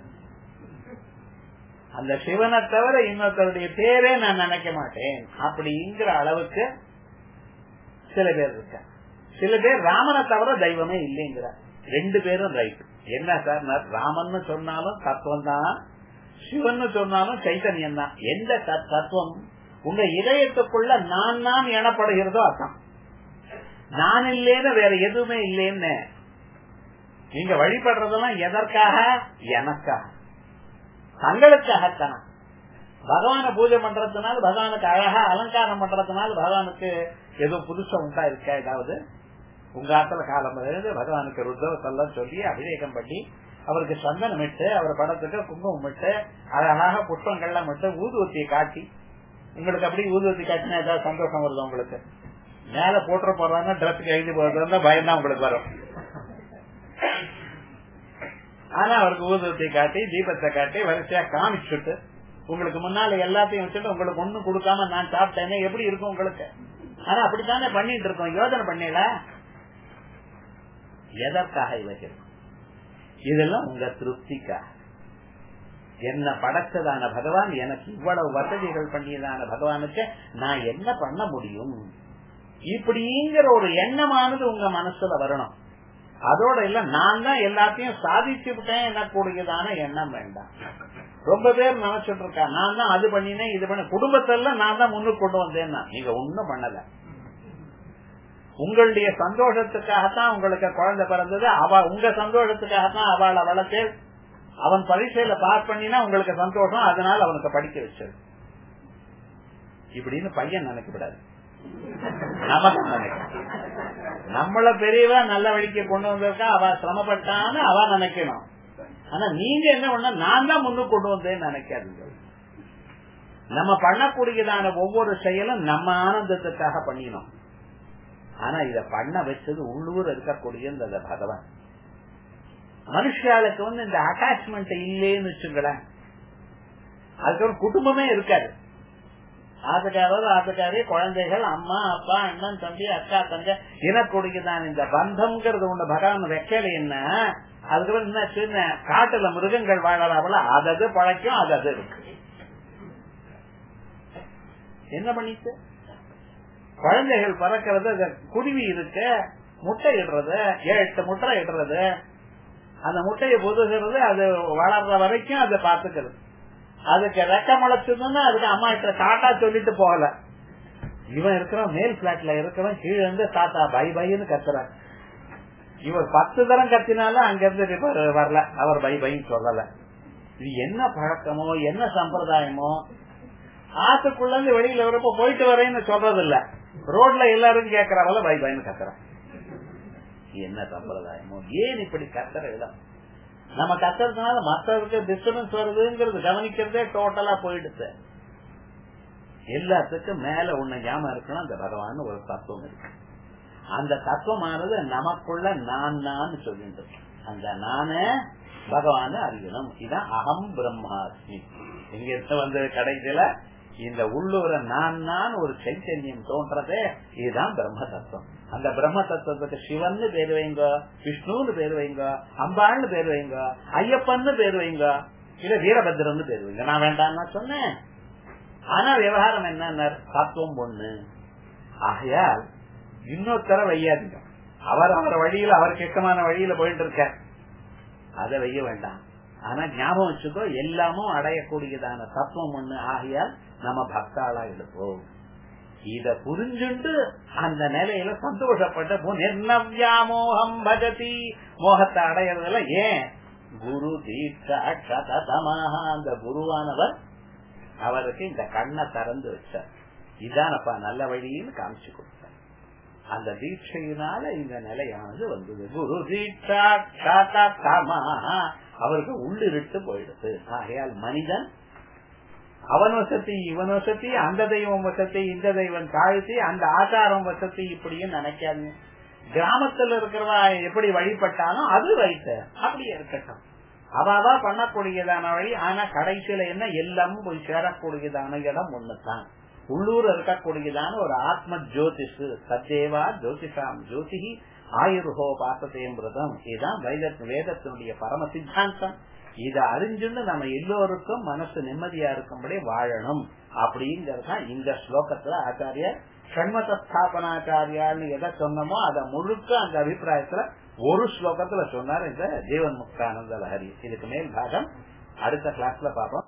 அந்த சிவனை தவிர இன்னொருத்தருடைய பேரே நான் நினைக்க மாட்டேன் அப்படிங்கிற அளவுக்கு சில பேர் இருக்க. சில பேர் ராமனை தவிர தெய்வமே இல்லைங்கிற. ரெண்டு பேரும் ரைட். என்ன சார், ராமன் சொன்னாலும் தத்துவம் தான், சிவன் சொன்னாலும் சைத்தன்யம் தான். எந்த தத்துவம் உங்க இதயத்துக்குள்ள நான் நான் எனப்படுகிறதோ அதான். நான் இல்லேன்னு வேற எதுவுமே இல்லேன்னு நீங்க வழிபடுறதெல்லாம் எதற்காக? எனக்காக, தங்களுக்காகத்தான. பகவான பூஜை பண்றதுனால, பகவானுக்கு அழகா அலங்காரம் பண்றதுனால பகவானுக்கு ஏதோ புதுசா உண்டா இருக்கா? ஏதாவது உங்க ஆத்துல காலம் பகவானுக்கு ருத்ரவத்தெல்லாம் சொல்லி அபிஷேகம் பண்ணி அவருக்கு சந்தனம் இட்டு அவர் படத்துக்கு குங்குமம் இட்டு அழகாக புஷ்பங்கள்லாம் மட்டும் ஊதுவத்தியை காட்டி, உங்களுக்கு அப்படி ஊதுவத்தி காட்டினா ஏதாவது சந்தோஷம் வருது உங்களுக்கு? மேல போட்டு போறாங்க டிரெஸ்க்கு எழுதி போறதா பயம் தான் உங்களுக்கு வரும். ஆனா அவருக்கு ஊதுவத்தை காட்டி தீபத்தை காட்டி வரிசையா காமிச்சுட்டு உங்களுக்கு முன்னால எல்லாத்தையும் வச்சுட்டு உங்களுக்கு ஒண்ணும் கொடுக்காம நான் சாப்பிட்டேன்னு எப்படி இருக்கும் உங்களுக்கு? ஆனா அப்படித்தானே பண்ணிட்டு இருக்கோம். யோசனை பண்ணல எதற்காக இவைகள்? இதெல்லாம் உங்க திருப்திக்காக. என்ன படைச்சதான பகவான், எனக்கு இவ்வளவு வசதிகள் பண்ணியதான பகவானுக்கு நான் என்ன பண்ண முடியும் இப்படிங்கிற ஒரு எண்ணமானது உங்க மனசுல வரணும். அதோட இல்ல நான் தான் எல்லாத்தையும் சாதிச்சு விட்டேன் எனக்கூடியதான எண்ணம் வேண்டாம். ரொம்ப பேர் நினைச்சிட்டு இருக்கா நான் தான் அது பண்ணினேன் இது பண்ண, குடும்பத்தெல்லாம் நான் தான் முன்னுக்கு கொண்டு வந்தேன்னா நீங்க ஒண்ணும் பண்ணல. உங்களுடைய சந்தோஷத்துக்காகத்தான் உங்களுக்கு குழந்தை பிறந்தது, அவ உங்க சந்தோஷத்துக்காகத்தான் அவளை வளர்த்து அவன் பரீட்சையில பாஸ் பண்ணினா உங்களுக்கு சந்தோஷம், அதனால அவனுக்கு படிக்க வச்சது இப்படின்னு பையன் நினைக்கப்படாது. நமக்கு நினைக்கணும், நம்மள பெரியவா நல்ல வழிக்கு கொண்டு வந்திருக்கா அவ சிரமப்பட்டான்னு அவ நினைக்கணும். ஆனா நீங்க என்ன பண்ண நான் தான் முன்னுக்கு கொண்டு வந்தேன்னு நினைக்காதீங்க. நம்ம பண்ணக்கூடியதான ஒவ்வொரு செயலும் நம்ம ஆனந்தத்துக்காக பண்ணினோம். ஆனா இத பண்ண வச்சது உள்ளூர் இருக்கக்கூடிய இந்த பகவான். மனுஷாளுக்கு வந்து இந்த அட்டாச்மெண்ட் இல்லேன்னு வச்சுங்களேன், அதுக்கு குடும்பமே இருக்காது. ஆத்துக்காரர் ஆத்துக்காரி குழந்தைகள் அம்மா அப்பா அண்ணன் தம்பி அக்கா தங்க இனக்கூடியதான் இந்த பந்தம்ங்கிறது ஒண்ணு பகவான் வைக்கல. என்ன அதுக்கப்புறம் என்ன சின்ன காட்டுல மிருகங்கள் வாழறாவல அதது பழைக்கும் அதது இருக்கு. என்ன பண்ணிட்டு குழந்தைகள் பறக்கிறது, குருவி இருக்கு முட்டை இடுறது, ஏழு எட்டு முட்டை இடுறது, அந்த முட்டையை பொதுகிறது, அது வளர்ற வரைக்கும் அதை பாத்துக்கிறது. அதுக்கு ரெக்க முளைச்சதுன்னா அதுக்கு அம்மா கிட்ட டாட்டா சொல்லிட்டு போகல. இவன் இருக்கிறவன் மேல் பிளாட்ல இருக்கிறவன் கீழே இருந்து தாத்தா பை பைன்னு கத்துறான். இவர் பத்து தரம் கத்தினாலும் அங்க இருந்து வரல, அவர் பை பைன்னு சொல்லல. இது என்ன பழக்கமோ என்ன சம்பிரதாயமோ? ஆத்துக்குள்ள இருந்து வெளியில வரப்போ போயிட்டு வரேன்னு சொல்றது இல்ல, ரோட்ல எல்லாரும் கேக்குறவங்கள பை பைன்னு கத்துறான். என்ன சம்பிரதாயமோ? ஏன் இப்படி கத்துற இடம்? நம்ம கத்துறதுனால மற்றவருக்கு டிஸ்டர்பன்ஸ் வருதுங்கிறது கவனிக்கிறதே டோட்டலா போயிடுச்சு. எல்லாத்துக்கும் மேல ஒண்ணு ஞாபகம் இருக்கணும், அந்த பகவான் ஒரு தத்துவம் இருக்கு. அந்த தத்துவமானது நமக்குள்ள நான் நான் சொல்லிட்டு அந்த நானே பகவான அறியணும். இதான் அகம் பிரம்மாஸ்மி. இங்க வந்து கடைசியில இந்த உள்ளூர நான் நான் ஒரு சைத்தன்யம் தோன்றதே, இதுதான் பிரம்ம தத்துவம். அந்த பிரம்ம தத்துவத்துக்கு சிவன் பேர் வைங்க, விஷ்ணுன்னு பேர் வைங்க, அம்பாள்னு பேர் வைங்க, ஐயப்பன்னு பேர் வைங்க, இல்ல வீரபத்ரன்னு பேர் வைங்க. நான் வேண்டாம்னா சொன்னேன். ஆனா விவகாரம் என்ன, தத்துவம் ஒண்ணு. ஆகையால் இன்னொருத்தர வையாதீங்க. அவர் அவர் வழியில அவருக்கு இஷ்டமான வழியில போயிட்டு இருக்க, அதை வைய வேண்டாம். ஆனா ஞாபகம் வச்சுக்கோ, எல்லாமும் அடையக்கூடியதான தத்துவம் ஒண்ணு. ஆகையால் நம்ம பக்தாளா எடுப்போம். இத புரிஞ்சுண்டு அந்த நிலையில சந்தோஷப்பட்ட நிர்ணவ்யாமோகம் பஜதி, மோகத்தை அடையறதுல ஏன் குரு தீட்சமாக அந்த குருவானவர் அவருக்கு இந்த கண்ணை திறந்து வச்சார். இதானப்பா நல்ல வழின்னு காமிச்சு கொடுத்தார். அந்த தீட்சையினால இந்த நிலையானது வந்தது. குரு தீட்சா அவருக்கு உள்ளிருட்டு போயிடுது. ஆகையால் மனிதன் அவன் வசதி இவன் வசதி, அந்த தெய்வம் வசதி இந்த தெய்வம் தாழ்த்தி, அந்த ஆச்சாரம் வசதி இப்படியும் நினைக்காது. கிராமத்துல இருக்கிறவா எப்படி வழிபட்டாலும் அது வைத்த அப்படியே இருக்கட்டும், அவாவா பண்ணக்கூடியதான வழி. ஆனா கடைசியில என்ன, எல்லாமும் போய் சேரக்கூடியதான இடம் ஒண்ணுதான். உள்ளூர் இருக்கக்கூடியதான ஒரு ஆத்ம ஜோதிஷ், சத்தேவா ஜோதிஷாம் ஜோதிஹி ஆயுர்ஹோ பாசத்தேம்பிரதம். இதுதான் வேதத்தினுடைய பரம சித்தாந்தம். இத அறிஞ்சுன்னு நம்ம எல்லோருக்கும் மனசு நிம்மதியா இருக்கும்படி வாழணும் அப்படிங்கறதுதான் இந்த ஸ்லோகத்துல ஆச்சாரியர் ஷண்மத ஸ்தாபனாச்சாரியான்னு எதை சொன்னமோ அத முழுக்க அந்த அபிப்பிராயத்துல ஒரு ஸ்லோகத்துல சொன்னார் இந்த ஜீவன் முக்தானந்த லஹரி. இதுக்கு மேல் பாகம் அடுத்த கிளாஸ்ல பாப்போம்.